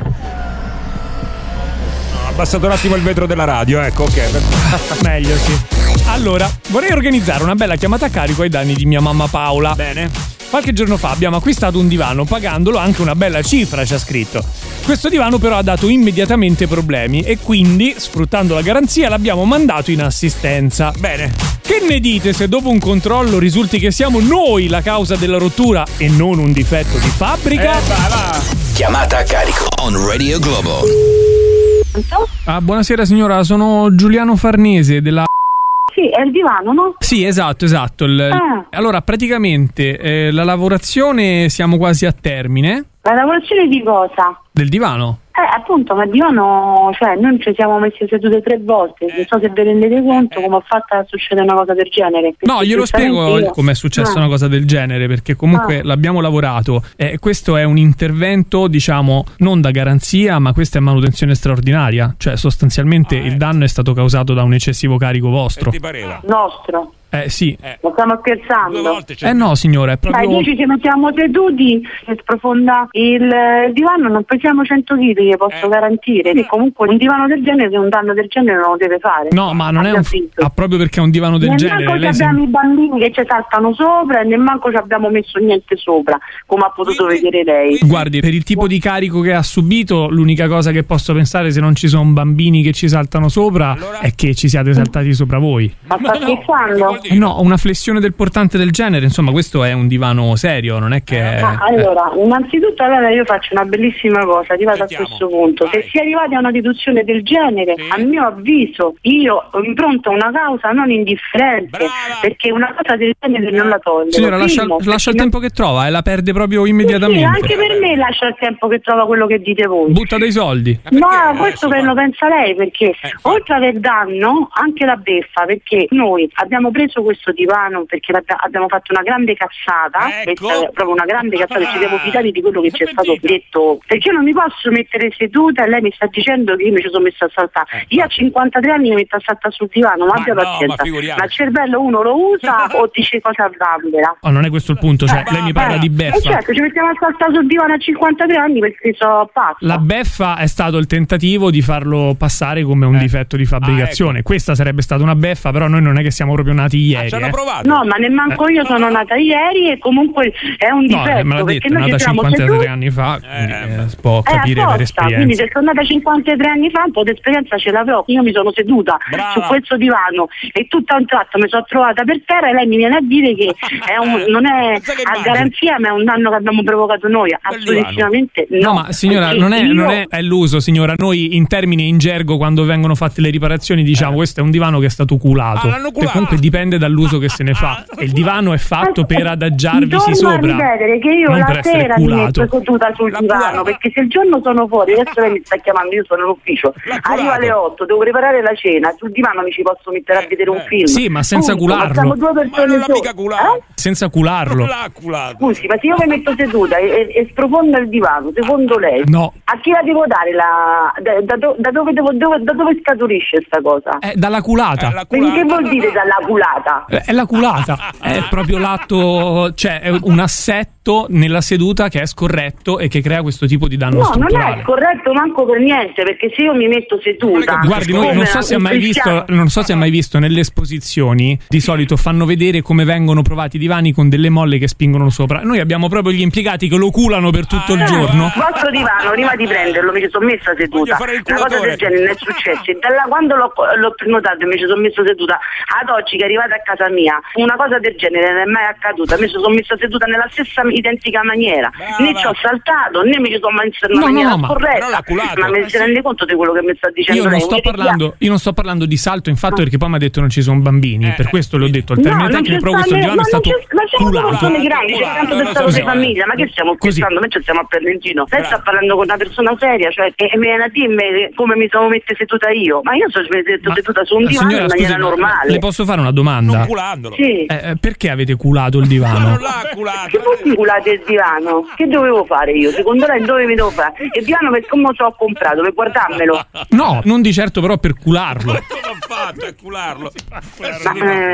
No, ho abbassato un attimo il vetro della radio, ecco, ok. Meglio, sì. Allora, vorrei organizzare una bella chiamata a carico ai danni di mia mamma Paola. Bene. Qualche giorno fa abbiamo acquistato un divano pagandolo anche una bella cifra, ci ha scritto. Questo divano però ha dato immediatamente problemi e quindi, sfruttando la garanzia, l'abbiamo mandato in assistenza. Bene. Che ne dite se dopo un controllo risulti che siamo noi la causa della rottura e non un difetto di fabbrica? Eh, va, va. Chiamata a carico. On Radio Globo. Ah, buonasera signora, sono Giuliano Farnese della... Sì, è il divano, no? Sì, esatto, esatto. Il- Ah. Allora, praticamente eh, la lavorazione siamo quasi a termine La lavorazione di cosa? del divano. Eh, appunto, ma il divano, cioè, noi ci siamo messi sedute tre volte. Non so se vi rendete conto come ho fatto a succedere una cosa del genere. No, Perché glielo giustamente spiego io- come è successa Ah. una cosa del genere, perché comunque Ah. l'abbiamo lavorato. Eh, questo è un intervento, diciamo, non da garanzia, ma questa è manutenzione straordinaria. Cioè, sostanzialmente Ah, eh. il danno è stato causato da un eccessivo carico Che vostro. ti pareva? Nostro. Eh sì. Ma stiamo Due scherzando? volte c'è. Eh no, signora, è Dai, proprio... dici ci mettiamo seduti e sprofonda il, il divano, non pesiamo cento chili, che posso Eh. garantire. E comunque un divano del genere, un danno del genere non lo deve fare. No, ma non è un... Abbiamo vinto. Ah, proprio perché è un divano del genere. Nemmeno Lei si- abbiamo i bambini che ci saltano sopra e nemmeno ci abbiamo messo niente sopra, come ha potuto Quindi- vedere lei. Guardi, per il tipo di carico che ha subito, l'unica cosa che posso pensare, se non ci sono bambini che ci saltano sopra, Allora? è che ci siate saltati sopra voi. Ma sta Ma no, che scherzando? vuol dire? Eh no, una flessione del portante del genere, insomma, questo è un divano serio, non è che... Ah, allora, innanzitutto allora io faccio una bellissima cosa, arrivata a Sentiamo, questo punto. vai. Se si è arrivati a una deduzione del genere, Sì. a mio avviso, io impronto una causa non indifferente, Brava. perché una cosa del genere non la toglio. Signora, lascia, Primo, lascia il perché tempo che trova e la perde proprio non- immediatamente. Sì, anche per me lascia il tempo che trova quello che dite voi. Butta dei soldi. Ma perché No, adesso questo fa- che lo pensa lei, perché infatti. oltre ad aver danno anche la beffa, perché noi abbiamo preso preso questo divano perché abbiamo fatto una grande cazzata, ecco. questa è proprio una grande cazzata, ci siamo fidati di quello che ci è stato detto, perché io non mi posso mettere seduta e lei mi sta dicendo che io mi ci sono messa a saltare. Io a cinquantatré anni mi metto a saltare sul divano, ma, ma abbia no, pazienza. Ma, ma il cervello uno lo usa o dice cosa a gambera? Oh, non è questo il punto, cioè eh, lei mi parla eh, di beffa. Eh certo, ci mettiamo a saltare sul divano a cinquantatré anni perché so pazza. La beffa è stato il tentativo di farlo passare come un eh. difetto di fabbricazione. Ah, ecco. Questa sarebbe stata una beffa, però noi non è che siamo proprio nati ieri. Ah, ci hanno eh. provato. No, ma nemmanco io sono nata ieri e comunque è un difetto. No, me l'ha detto, è nata cinquantatré anni fa, quindi eh, eh, si può capire per esperienza. Quindi se sono nata cinquantatré anni fa un po' di esperienza ce l'avrò. Io mi sono seduta Brava. su questo divano e tutto a un tratto mi sono trovata per terra e lei mi viene a dire che è un, non è a garanzia ma è un danno che abbiamo provocato noi. Assolutamente no. No, ma signora, non è, io... non è, è l'uso, signora. Noi in termini in gergo quando vengono fatte le riparazioni diciamo eh. questo è un divano che è stato culato. Ah, che comunque dipende dall'uso che se ne fa. E il divano è fatto per adagiarvisi sopra. Torno a ripetere che io la sera mi metto seduta sul la divano culato. Perché se il giorno sono fuori, adesso lei mi sta chiamando, io sono in ufficio, arrivo alle otto, devo preparare la cena, sul divano mi ci posso mettere a vedere un film. Sì, ma senza Punto, cularlo. Siamo due persone sole. Eh? Senza cularlo. Non l'ha culato. Scusi, ma se io mi metto seduta e, e sprofondo il divano, secondo lei, no. a chi la devo dare la da, da, do, da, dove, devo, dove, da dove scaturisce sta cosa? Eh, dalla culata. Eh, Quindi che vuol dire dalla culata? Eh, è la culata, è proprio l'atto, cioè è un assetto nella seduta che è scorretto e che crea questo tipo di danno no, strutturale. No, non è scorretto manco per niente, perché se io mi metto seduta... Guardi, noi non so se ha mai visto, non so se ha mai visto nelle esposizioni, di solito fanno vedere come vengono provati i divani con delle molle che spingono sopra. Noi abbiamo proprio gli impiegati che lo culano per tutto il eh, giorno. Il vostro divano, prima di prenderlo, mi ci sono messa seduta. Una cosa del genere non è successo. E da là, quando l'ho, l'ho prenotato e mi ci sono messa seduta, ad oggi che è arrivata a casa mia, una cosa del genere non è mai accaduta. Mi ci sono messa seduta nella stessa identica maniera. Brava. Né ci ho saltato, né mi ci sono messa in una no, maniera no, scorretta. Ma, ma mi si rende conto di quello che mi sta dicendo io non lei? Sto parlando, io non sto parlando di salto, infatti, no. Perché poi mi ha detto non ci sono bambini. Eh, per questo l'ho detto. Il termine no, tecnico, però questo divano è stato ma siamo culato. persone grandi, c'è tanto del stato di famiglia, ma che stiamo scherzando? Noi ci stiamo a prendere in giro. Lei sta parlando con una persona seria, cioè e, e mi viene a dirmi come mi sono messa seduta io. Ma io sono ma, seduta su un divano signora, in maniera scusi, normale. Le posso fare una domanda? Non culandolo. Sì. Eh, perché avete culato il divano? Non l'ha culato. Che vuol dire culate il divano? Che dovevo fare io? Secondo lei dove mi devo fare? Il divano per come lo ho comprato, per guardarmelo? No, non di certo però per cularlo. Ma come ho fatto a cularlo? Ma,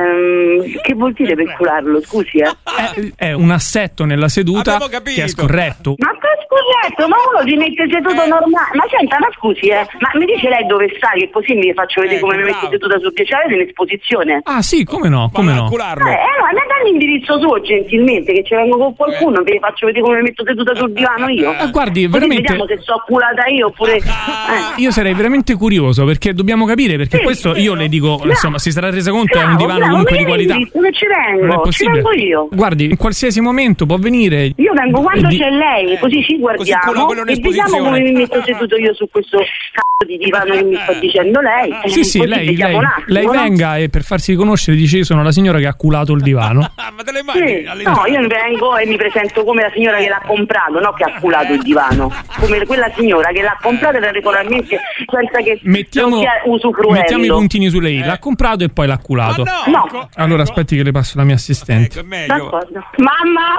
ehm, che vuol dire per cularlo? Scusi, eh? È, è un assetto nella seduta che è scorretto. Ma che scorretto? Ma uno si mette seduto normale. Ma senta, ma scusi, eh? Ma mi dice lei dove sta? Che così mi faccio vedere ecco, come bravo. mi metto seduta sul piacere dell'esposizione. Ah sì, come no, come no. Cularlo. Eh, eh, no, mi dà l'indirizzo suo gentilmente, che ci vengo con qualcuno e vi faccio vedere come mi metto seduta sul divano io. Eh, guardi, così veramente. Vediamo se so culata io oppure. Eh. Io sarei veramente curioso perché dobbiamo capire, perché sì, questo io le dico, bravo. Insomma, si sarà resa conto bravo, è un divano bravo, comunque di qualità. Dove ci vengo? Non è possibile. Ci vengo io. Guardi, in qualsiasi momento può venire. Io vengo quando di... c'è lei, così ci guardiamo così e vediamo come mi metto seduto io su questo cazzo di divano che mi sta dicendo lei. Sì, sì, lei, lei, lei venga e per farsi riconoscere dice io sono la signora che ha culato il divano. Ma te le mani? Sì. No, io vengo e mi presento come la signora che l'ha comprato, non che ha culato il divano. Come quella signora che l'ha comprato regolarmente senza che mettiamo, non sia usufruendo. Mettiamo i puntini su lei, eh. l'ha comprato e poi l'ha culato. No. no. Allora aspetti che le passo la mia assistente. Ecco, è meglio. D'accordo. Mamma!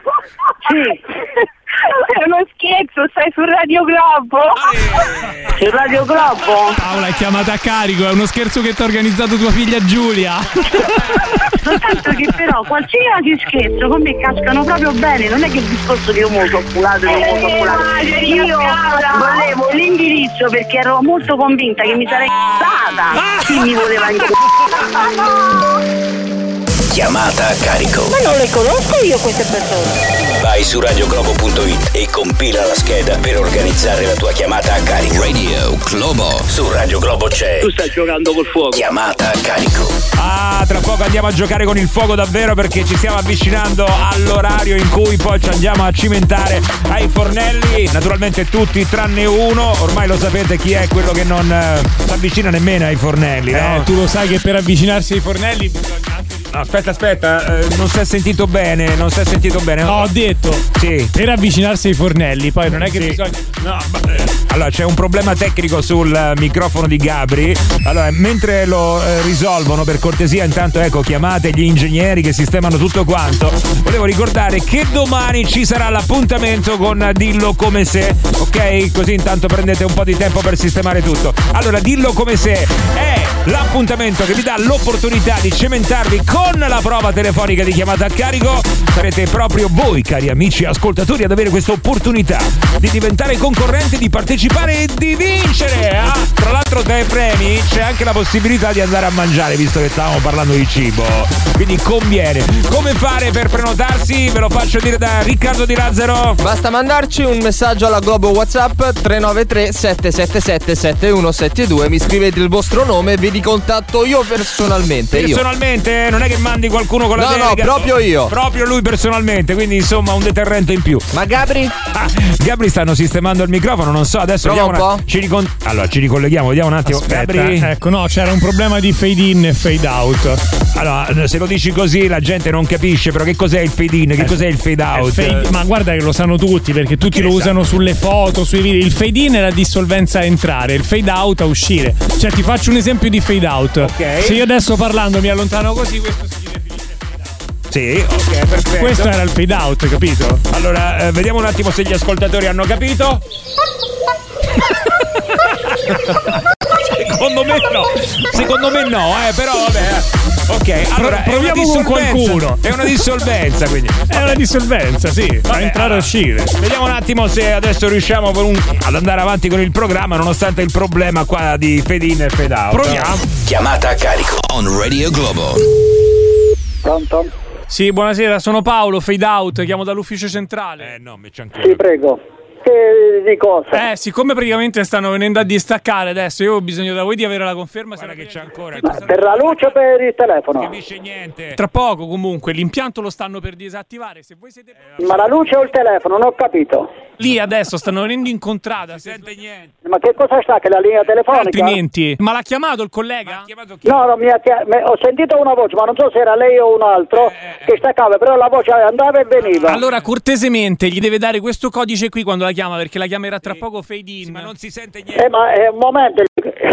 Sì. È uno scherzo, stai su Radio Globo. Eh. Su Radio Globo? Paola è chiamata a carico, è uno scherzo che ti ha organizzato tua figlia Giulia. Soltanto che però qualsiasi scherzo con me cascano proprio bene, non è che il discorso che io mo sono culato e non sono culato. Io volevo l'indirizzo perché ero molto convinta che mi sarei c***ata chi mi voleva incontrare. Chiamata a carico. Ma non le conosco io queste persone. Vai su radio globo punto it e compila la scheda per organizzare la tua chiamata a carico. Radio Globo. Su Radio Globo c'è. Tu stai giocando col fuoco. Chiamata a carico. Ah, tra poco andiamo a giocare con il fuoco davvero, perché ci stiamo avvicinando all'orario in cui poi ci andiamo a cimentare ai fornelli. Naturalmente tutti tranne uno. Ormai lo sapete chi è quello che non eh, si avvicina nemmeno ai fornelli, no? Eh, tu lo sai che per avvicinarsi ai fornelli bisogna anche No, aspetta, aspetta, eh, non si è sentito bene, non si è sentito bene. No, ho detto. Sì. Per avvicinarsi ai fornelli, poi non è che sì. bisogna. No, ma, eh, allora c'è un problema tecnico sul uh, microfono di Gabri. Allora, mentre lo eh, risolvono, per cortesia, intanto ecco, chiamate gli ingegneri che sistemano tutto quanto. Volevo ricordare che domani ci sarà l'appuntamento con Dillo Come Se, ok? Così intanto prendete un po' di tempo per sistemare tutto. Allora, Dillo Come Se è l'appuntamento che vi dà l'opportunità di cementarvi con la prova telefonica di chiamata a carico. Sarete proprio voi, cari amici ascoltatori, ad avere questa opportunità di diventare concorrenti, di partecipare e di vincere. Ah, tra l'altro tra i premi c'è anche la possibilità di andare a mangiare, visto che stavamo parlando di cibo, quindi conviene. Come fare per prenotarsi? Ve lo faccio dire da Riccardo Di Lazzaro. Basta mandarci un messaggio alla Globo WhatsApp tre nove tre sette sette sette sette uno sette due, mi scrivete il vostro nome e vi ricontatto io personalmente. Personalmente? Io. Non è che mandi qualcuno con la no, delega? No, proprio io. Proprio lui personalmente, quindi insomma un deterrente in più. Ma Gabri? Ah, Gabri stanno sistemando il microfono, non so, adesso Prova vediamo un una... po'. Ci ricon... Allora, ci ricolleghiamo, vediamo un attimo. Aspetta, Gabri? ecco, no, c'era un problema di fade in e fade out. Allora, se lo dici così la gente non capisce, però che cos'è il fade in, che eh, cos'è il fade out? Il fade... Ma guarda che lo sanno tutti, perché tutti che lo usano sa? Sulle foto, sui video. Il fade in è la dissolvenza a entrare, il fade out a uscire. Cioè, ti faccio un esempio di fade out. Ok. Se io adesso parlando mi allontano così, questo si definisce fade out. Sì, ok, perfetto. Questo era il fade out, capito? Allora, eh, vediamo un attimo se gli ascoltatori hanno capito. Secondo me no. Secondo me no, eh, però vabbè. Ok, allora Pro- proviamo con qualcuno. È una dissolvenza, quindi. È una dissolvenza, sì. Vabbè, a entrare e allora, uscire. Vediamo un attimo se adesso riusciamo per un, ad andare avanti con il programma, nonostante il problema qua di fade in e fade out. Proviamo. Chiamata a carico on Radio Globo. Pronto? Sì, buonasera, sono Paolo, fade out, chiamo dall'ufficio centrale. Eh no, mi c'è ancora. Sì, prego. Che di cosa? Eh, siccome praticamente stanno venendo a distaccare adesso, io ho bisogno da voi di avere la conferma. Guarda che c'è ancora. Ma per la luce o per il telefono? Non capisce niente. Tra poco comunque, l'impianto lo stanno per disattivare. Se voi siete eh, Ma la luce o il telefono? Non ho capito. Lì adesso stanno venendo in contrada. Non si sente niente. Ma che cosa sta? Che la linea telefonica? Altrimenti. Ma l'ha chiamato il collega? Ma ha chiamato chi? No, non mi ha chiamato. Ho sentito una voce, ma non so se era lei o un altro eh, che staccava, però la voce andava e veniva. Allora, cortesemente, gli deve dare questo codice qui quando la chiama, perché la chiamerà tra poco fade in. Sì, ma non si sente niente. Eh, ma è un momento.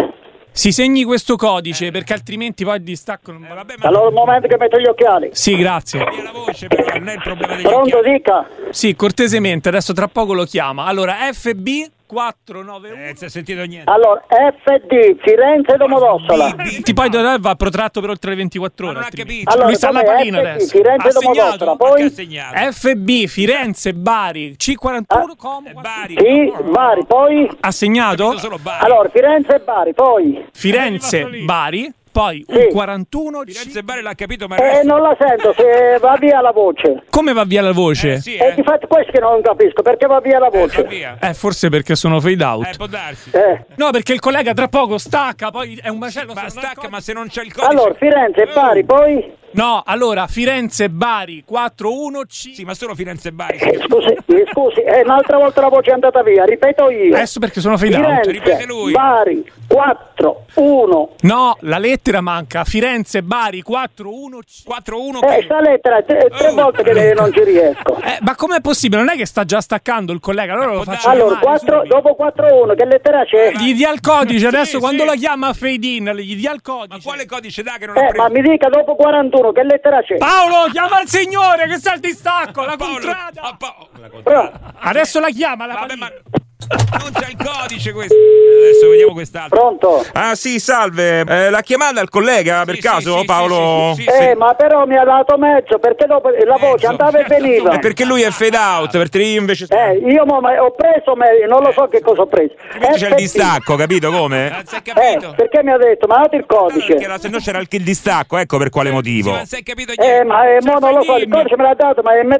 Si segni questo codice, eh. perché altrimenti poi il distacco non eh, vabbè, ma allora un momento che metto gli occhiali. Sì, grazie. La voce, perché non è il problema degli Pronto, occhiali. dica. Sì, cortesemente, adesso tra poco lo chiama. Allora, F B quattro nove uno. Eh, si è sentito niente. Allora, F D, Firenze Domodossola. Ti poi va protratto per oltre le ventiquattro ore. Ma non ha capito. Allora, lui sta alla panina adesso. Firenze Domodossola, poi F B Firenze Bari C quarantuno Como eh, Bari. Sì, Bari, poi ha segnato? Solo Bari. Allora, Firenze e Bari, poi Firenze Bari, poi sì. un quarantuno Firenze e Bari l'ha capito, ma Eh, non la sento, se va via la voce. Come va via la voce? Eh, sì, E eh. di fatto questo che non capisco, perché va via la voce? Va via. Eh, forse perché sono fade out. Eh, può darsi. Eh. No, perché il collega tra poco stacca, poi è un macello. Ma se non ha il stacca, codice. ma se non c'è il codice. Allora, Firenze e Bari, poi No, allora Firenze Bari quattro uno C. Sì, ma solo Firenze e Bari. Eh, scusi, mi scusi, eh, un'altra volta la voce è andata via, ripeto io. Adesso perché sono fade out. Ripete Firenze, lui. Bari, quattro, uno. No, la lettera manca. Firenze Bari quattro uno C. quattro uno Eh, sta lettera, tre, tre Oh. volte che non ci riesco. Eh, ma com'è possibile? Non è che sta già staccando il collega, allora lo faccio Allora, chiamare quattro, subito. dopo quattro uno, che lettera c'è? Gli dia il codice adesso Sì, quando sì. la chiama fade in, gli dia il codice. Ma quale codice dà che non ha Eh, preso? ma mi dica dopo quarantuno, che lettera c'è? Paolo, chiama il signore che sta il distacco, la Paolo, contrada. a Pa- la Però, contrada. Adesso la chiama la Vabbè, panina. ma non c'è il codice questo. Adesso vediamo quest'altro. pronto? Ah sì, salve. Eh, la chiamata al collega per Sì, caso, sì, sì, Paolo? sì, sì, Eh, ma però mi ha dato mezzo, perché dopo la voce andava e veniva. È perché lui è fade out, perché io invece Eh, io mo- ma ho preso, ma non lo so che cosa ho preso. Quindi c'è il F D. distacco, capito come? Non si è Eh, capito. perché mi ha detto, ma date il codice. Perché se no c'era il il distacco, ecco per quale motivo. Non si è capito niente. Eh, ma eh, mo non lo so, il codice me l'ha dato, ma è metà.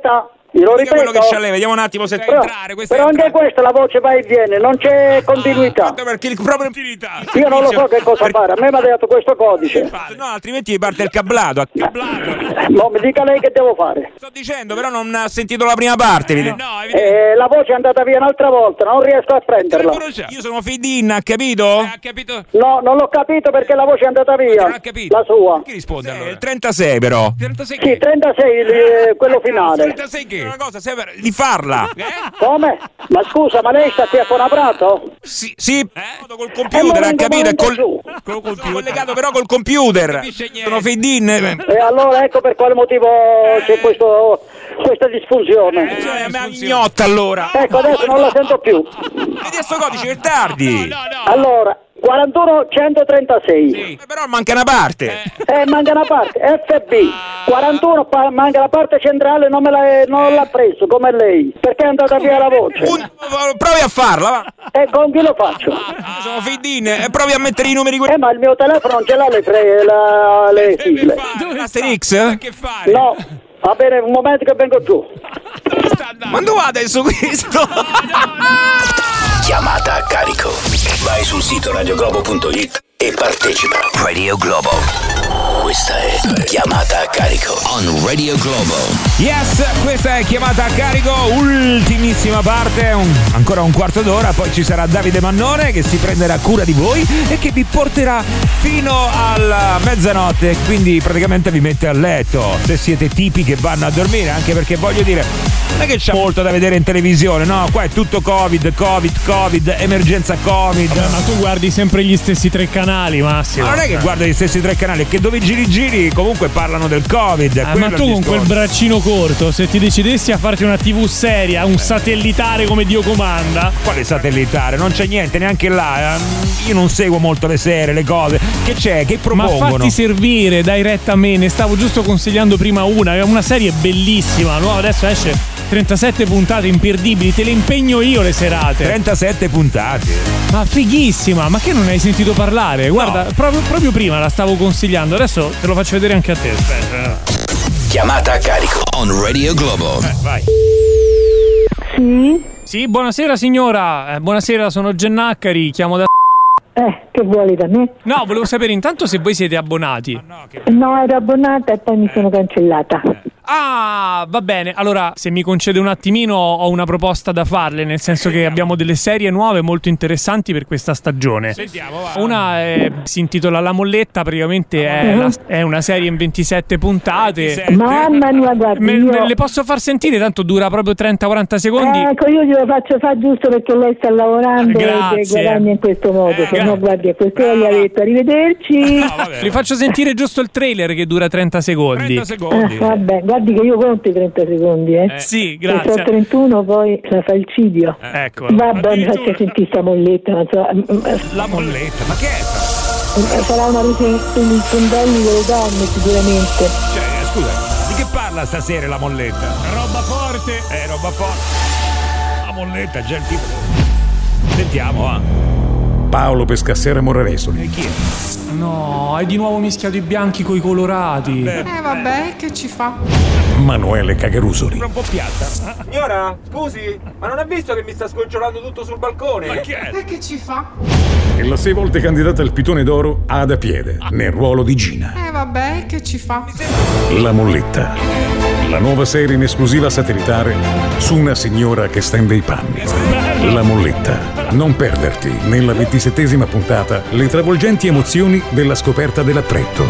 Glielo Dica quello che ripeto. c'ha lei, vediamo un attimo se Però, entrare. Questa però è anche questa la voce va e viene, non c'è continuità. Ah, perché il proprio continuità. Io non lo so che cosa fare, a me mi ha dato questo codice. No, altrimenti parte il cablato. cablato. No, mi dica lei che devo fare. Sto dicendo, però non ha sentito la prima parte. Eh, no, eh, la voce è andata via un'altra volta, non riesco a prenderla. Io sono Fidin, ha capito? Ha capito? No, non l'ho capito perché la voce è andata via. Non ha capito. La sua. Chi risponde allora? Il trentasei però. trentasei Sì, trentasei, eh, quello finale. trentasei che? Una cosa, serve di farla. Eh? Come? Ma scusa, ma lei sta qui a Fonaprato? Sì, sì. Eh? Col computer, ha capito? È col... Col computer. collegato però col computer. Sono Fidin. E allora ecco per quale motivo c'è questo, questa disfunzione. Eh, cioè, ma ignotta allora. Ecco, adesso non la sento più. Vedi sto codice, è tardi. No, no, no. Allora, quarantuno centotrentasei. Sì, però manca una parte. Eh, manca una parte. F B. quarantuno, pa- manca la parte centrale, non me l'ha, non l'ha preso, come lei. Perché è andata via la voce? Un... Provi a farla, va. E con chi lo faccio? Io sono Fidin, e provi a mettere i numeri. Eh, ma il mio telefono non ce l'ha le, tre, la, le sigle. Asterix? Che fare? No. Va bene, un momento che vengo giù. Ma dove va adesso questo? Chiamata a carico. Vai sul sito radioglobo punto it e partecipa. Radio Globo. Questa è Chiamata a carico on Radio Globo. Yes, questa è Chiamata a carico, ultimissima parte, un, ancora un quarto d'ora, poi ci sarà Davide Mannone che si prenderà cura di voi e che vi porterà fino alla mezzanotte, quindi praticamente vi mette a letto, se siete tipi che vanno a dormire, anche perché voglio dire, non è che c'è molto da vedere in televisione, no? Qua è tutto Covid, Covid, Covid, emergenza Covid. Vabbè, ma tu guardi sempre gli stessi tre canali, Massimo. Ma non è che guardo gli stessi tre canali, è che dove giri giri comunque parlano del Covid. Ah, ma tu con quel braccino corto, se ti decidessi a farti una tivù seria, un satellitare come Dio comanda. Quale satellitare? Non c'è niente neanche là. Io non seguo molto le serie, le cose. Che c'è? Che propongono? Ma fatti servire, dai retta a me. Ne stavo giusto consigliando prima una. È una serie bellissima, no? Adesso esce trentasette puntate imperdibili. Te le impegno io le serate. trentasette puntate. Ma fighissima. Ma che non hai sentito parlare? Guarda, no. proprio, proprio prima la stavo consigliando. Adesso te lo faccio vedere anche a te. Aspetta. Chiamata a carico on Radio Globo. Eh, vai. Sì? Sì, buonasera signora. Eh, buonasera, sono Gennaccari, chiamo da... Eh, che vuole da me? No, volevo sapere intanto se voi siete abbonati. Ah, no, che... no, ero abbonata e poi mi sono cancellata. Ah, va bene. Allora, se mi concede un attimino, ho una proposta da farle, nel senso che abbiamo delle serie nuove molto interessanti per questa stagione. Sentiamo, va. Una è, si intitola La Molletta, praticamente è, la, è una serie in ventisette puntate. ventisette. Mamma mia, guarda, me, io... me le posso far sentire, tanto dura proprio trenta quaranta secondi. Eh, ecco, io glielo faccio fare giusto perché lei sta lavorando Grazie. e guadagna in questo modo. Eh, Se no, guardi, a quest'ora gli ha detto arrivederci. No, vabbè. Le faccio sentire giusto il trailer che dura trenta secondi. trenta secondi. Eh, vabbè, guardi che io conto i trenta secondi, eh. Eh, sì, Se sono grazie. trentuno poi la fa il cidio. Eh, Ecco. Va bene, faccia sentire sta molletta, non so. La molletta, ma che è? Sarà una rete con i fondelli delle donne sicuramente. Cioè, scusa, di che parla stasera la molletta? Roba forte. Eh, roba forte. La molletta, già il titolo. Sentiamo, ah. Paolo Pescassera Moraresoli. E chi è? No, hai di nuovo mischiato i bianchi coi colorati. Beh. Eh vabbè, che ci fa? Manuele Cagarusoli. Un po' piatta. Signora, scusi, ma non ha visto che mi sta sgocciolando tutto sul balcone? Ma chi è? E che ci fa? E la sei volte candidata al Pitone d'Oro Ada Piede, nel ruolo di Gina. Eh vabbè, che ci fa? La Molletta. La nuova serie in esclusiva satellitare su una signora che stende i panni. La Molletta. Non perderti, nella ventisettesima puntata, le travolgenti emozioni della scoperta dell'appretto.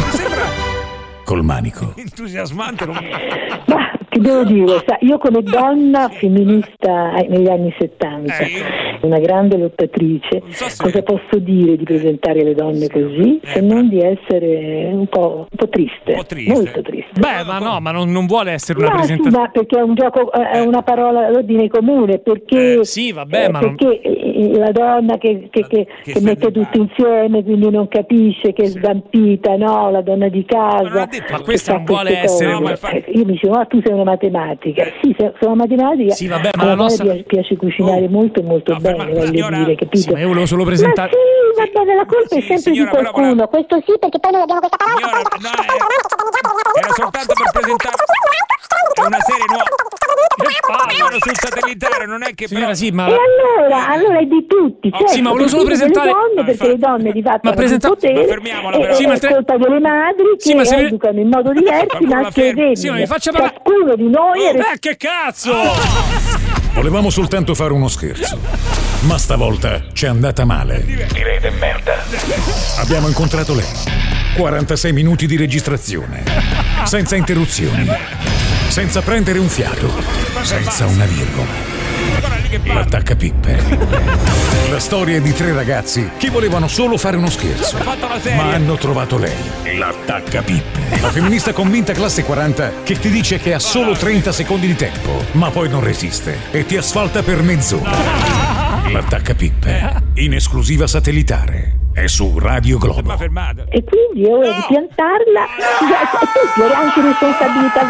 Col manico. Entusiasmante. Non... Ma ti devo dire, sa, io come donna femminista negli anni settanta, Eh, una grande lottatrice, so se- cosa posso dire di presentare le donne così, Eh, se non di essere un po', un po' triste, Un po' triste. molto triste. Beh, ma no, ma non, non vuole essere una Ma sì, presentazione. ma perché è un gioco, è una parola d'ordine comune, perché, Eh, sì, vabbè, eh, ma non- perché eh, la donna che, che, che, Che che sta mette di tutto insieme, quindi non capisce, che è svampita, no, la donna di casa. non ha detto- Ma che questa fa non vuole queste essere- cose. no, ma infatti- Eh, io mi dicevo, ah, tu sei una matematica. Sì, se- sono matematica. Sì, vabbè, ma alla la quale nostra- piace, piace cucinare Oh. molto molto No, bene, ferma- voglio signora- dire, capito? Sì, ma io volevo solo Ma presentare. sì, va bene, la colpa è Sì, sempre signora, di però qualcuno. volevo- Questo sì, perché poi noi abbiamo questa parola. Signora, no, eh, era soltanto per presentare. È una serie nuova. Sono sul satellitare, non è che Signora, sì, ma E allora, allora è di tutti. Certo, sì, ma volevo solo è presentare- delle donne, perché le donne di fatto Ma hanno presenta- più potere, Ma fermiamola, e, però. e Sì, ma è tre- colpa delle madri che Sì, ma se- educano in modo diverso i Qualcuno la maschi e le fermi. Sì, ma femmine. mi faccia parlare- Ciascuno di noi è Eh, che cazzo! Volevamo soltanto fare uno scherzo, ma stavolta c'è andata male. Direi de merda. Abbiamo incontrato lei. quarantasei minuti di registrazione, senza interruzioni, senza prendere un fiato, senza una virgola. L'attaccapippe. La storia è di tre ragazzi che volevano solo fare uno scherzo, ma hanno trovato lei. L'attaccapippe. La femminista convinta classe quaranta che ti dice che ha solo trenta secondi di tempo, ma poi non resiste e ti asfalta per mezz'ora. L'attaccapippe. In esclusiva satellitare. È su Radio Globo. E quindi è ora di piantarla. Tu hai anche responsabilità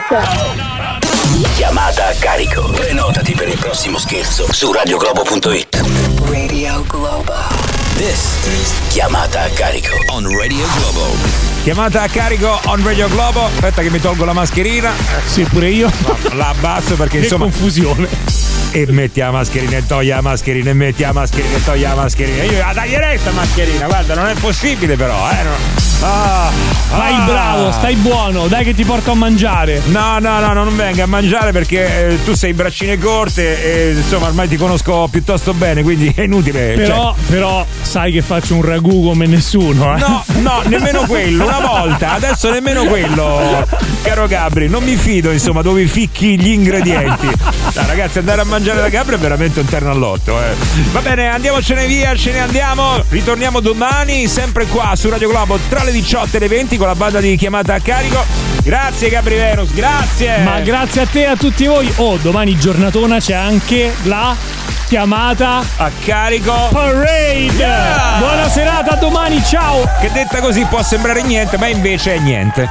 svolta. Chiamata a carico. Prenotati per il prossimo scherzo su radio globo punto it. Radio Globo. This is Chiamata a carico on Radio Globo. Chiamata a carico on Radio Globo. Aspetta che mi tolgo la mascherina. Sì, pure io. La abbasso perché Che insomma confusione. E metti la mascherina e togli la mascherina e metti la mascherina e togli la mascherina. Io la taglierei sta mascherina, guarda, non è possibile però, eh. No. Ah, Vai ah. bravo, stai buono, dai che ti porto a mangiare. No, no, no, non venga a mangiare perché eh, tu sei braccine corte e insomma ormai ti conosco piuttosto bene, quindi è inutile. Però, cioè. però sai che faccio un ragù come nessuno, eh? No, no, nemmeno quello, una volta, adesso nemmeno quello, caro Gabri, non mi fido insomma dove ficchi gli ingredienti. No, ragazzi, andare a mangiare da Gabri è veramente un terno all'otto, eh. Va bene, andiamocene via, ce ne andiamo, ritorniamo domani, sempre qua su Radio Globo tra le diciotto e le venti con la banda di Chiamata a carico. Grazie Gabri Venus, grazie. Ma grazie a te e a tutti voi. Oh, domani giornatona c'è anche la chiamata a carico Parade. Yeah. Buona serata, a domani, ciao. Che detta così può sembrare niente, ma invece è niente.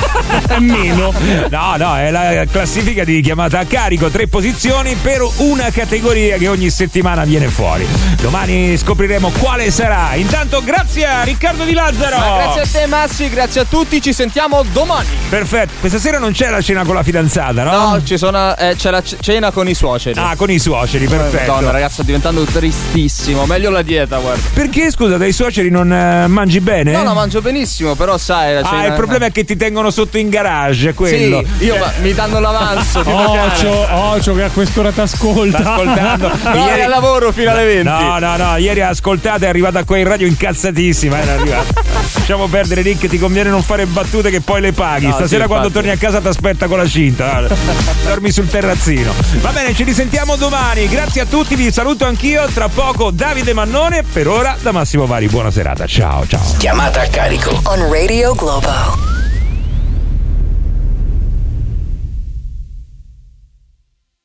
È meno. No, no, è la classifica di Chiamata a carico, tre posizioni per una categoria che ogni settimana viene fuori. Domani scopriremo quale sarà. Intanto grazie a Riccardo Di Lazzaro. Ma grazie a te Massi, grazie a tutti, ci sentiamo domani. Perfetto, questa sera non c'è la cena con la fidanzata, no? No, ci sono, eh, c'è la c- cena con i suoceri. Ah, con i suoceri, perfetto. Madonna, ragazzi, sto diventando tristissimo. Meglio la dieta, guarda. Perché, scusa, dai suoceri non eh, mangi bene? No, no, mangio benissimo, però sai la cena... Ah, il problema è che ti tengono sotto in garage, è quello. Sì, io ma, mi danno l'avanzo. Ocio, Ocio che a quest'ora ti ascolta. Sta ascoltando. No, Ieri... è al lavoro fino alle venti. No, no, no, ieri ha ascoltato, è arrivata qua in radio incazzatissima. Era arrivata. Lasciamo perdere, Rick, ti conviene non fare battute che poi le paghi. No, Stasera sì, quando infatti. torni a casa ti aspetta con la cinta. Dormi sul terrazzino. Va bene, ci risentiamo domani. Grazie a tutti, vi saluto anch'io. Tra poco Davide Mannone. Per ora da Massimo Vari. Buona serata. Ciao, ciao. Chiamata a carico On Radio Globo.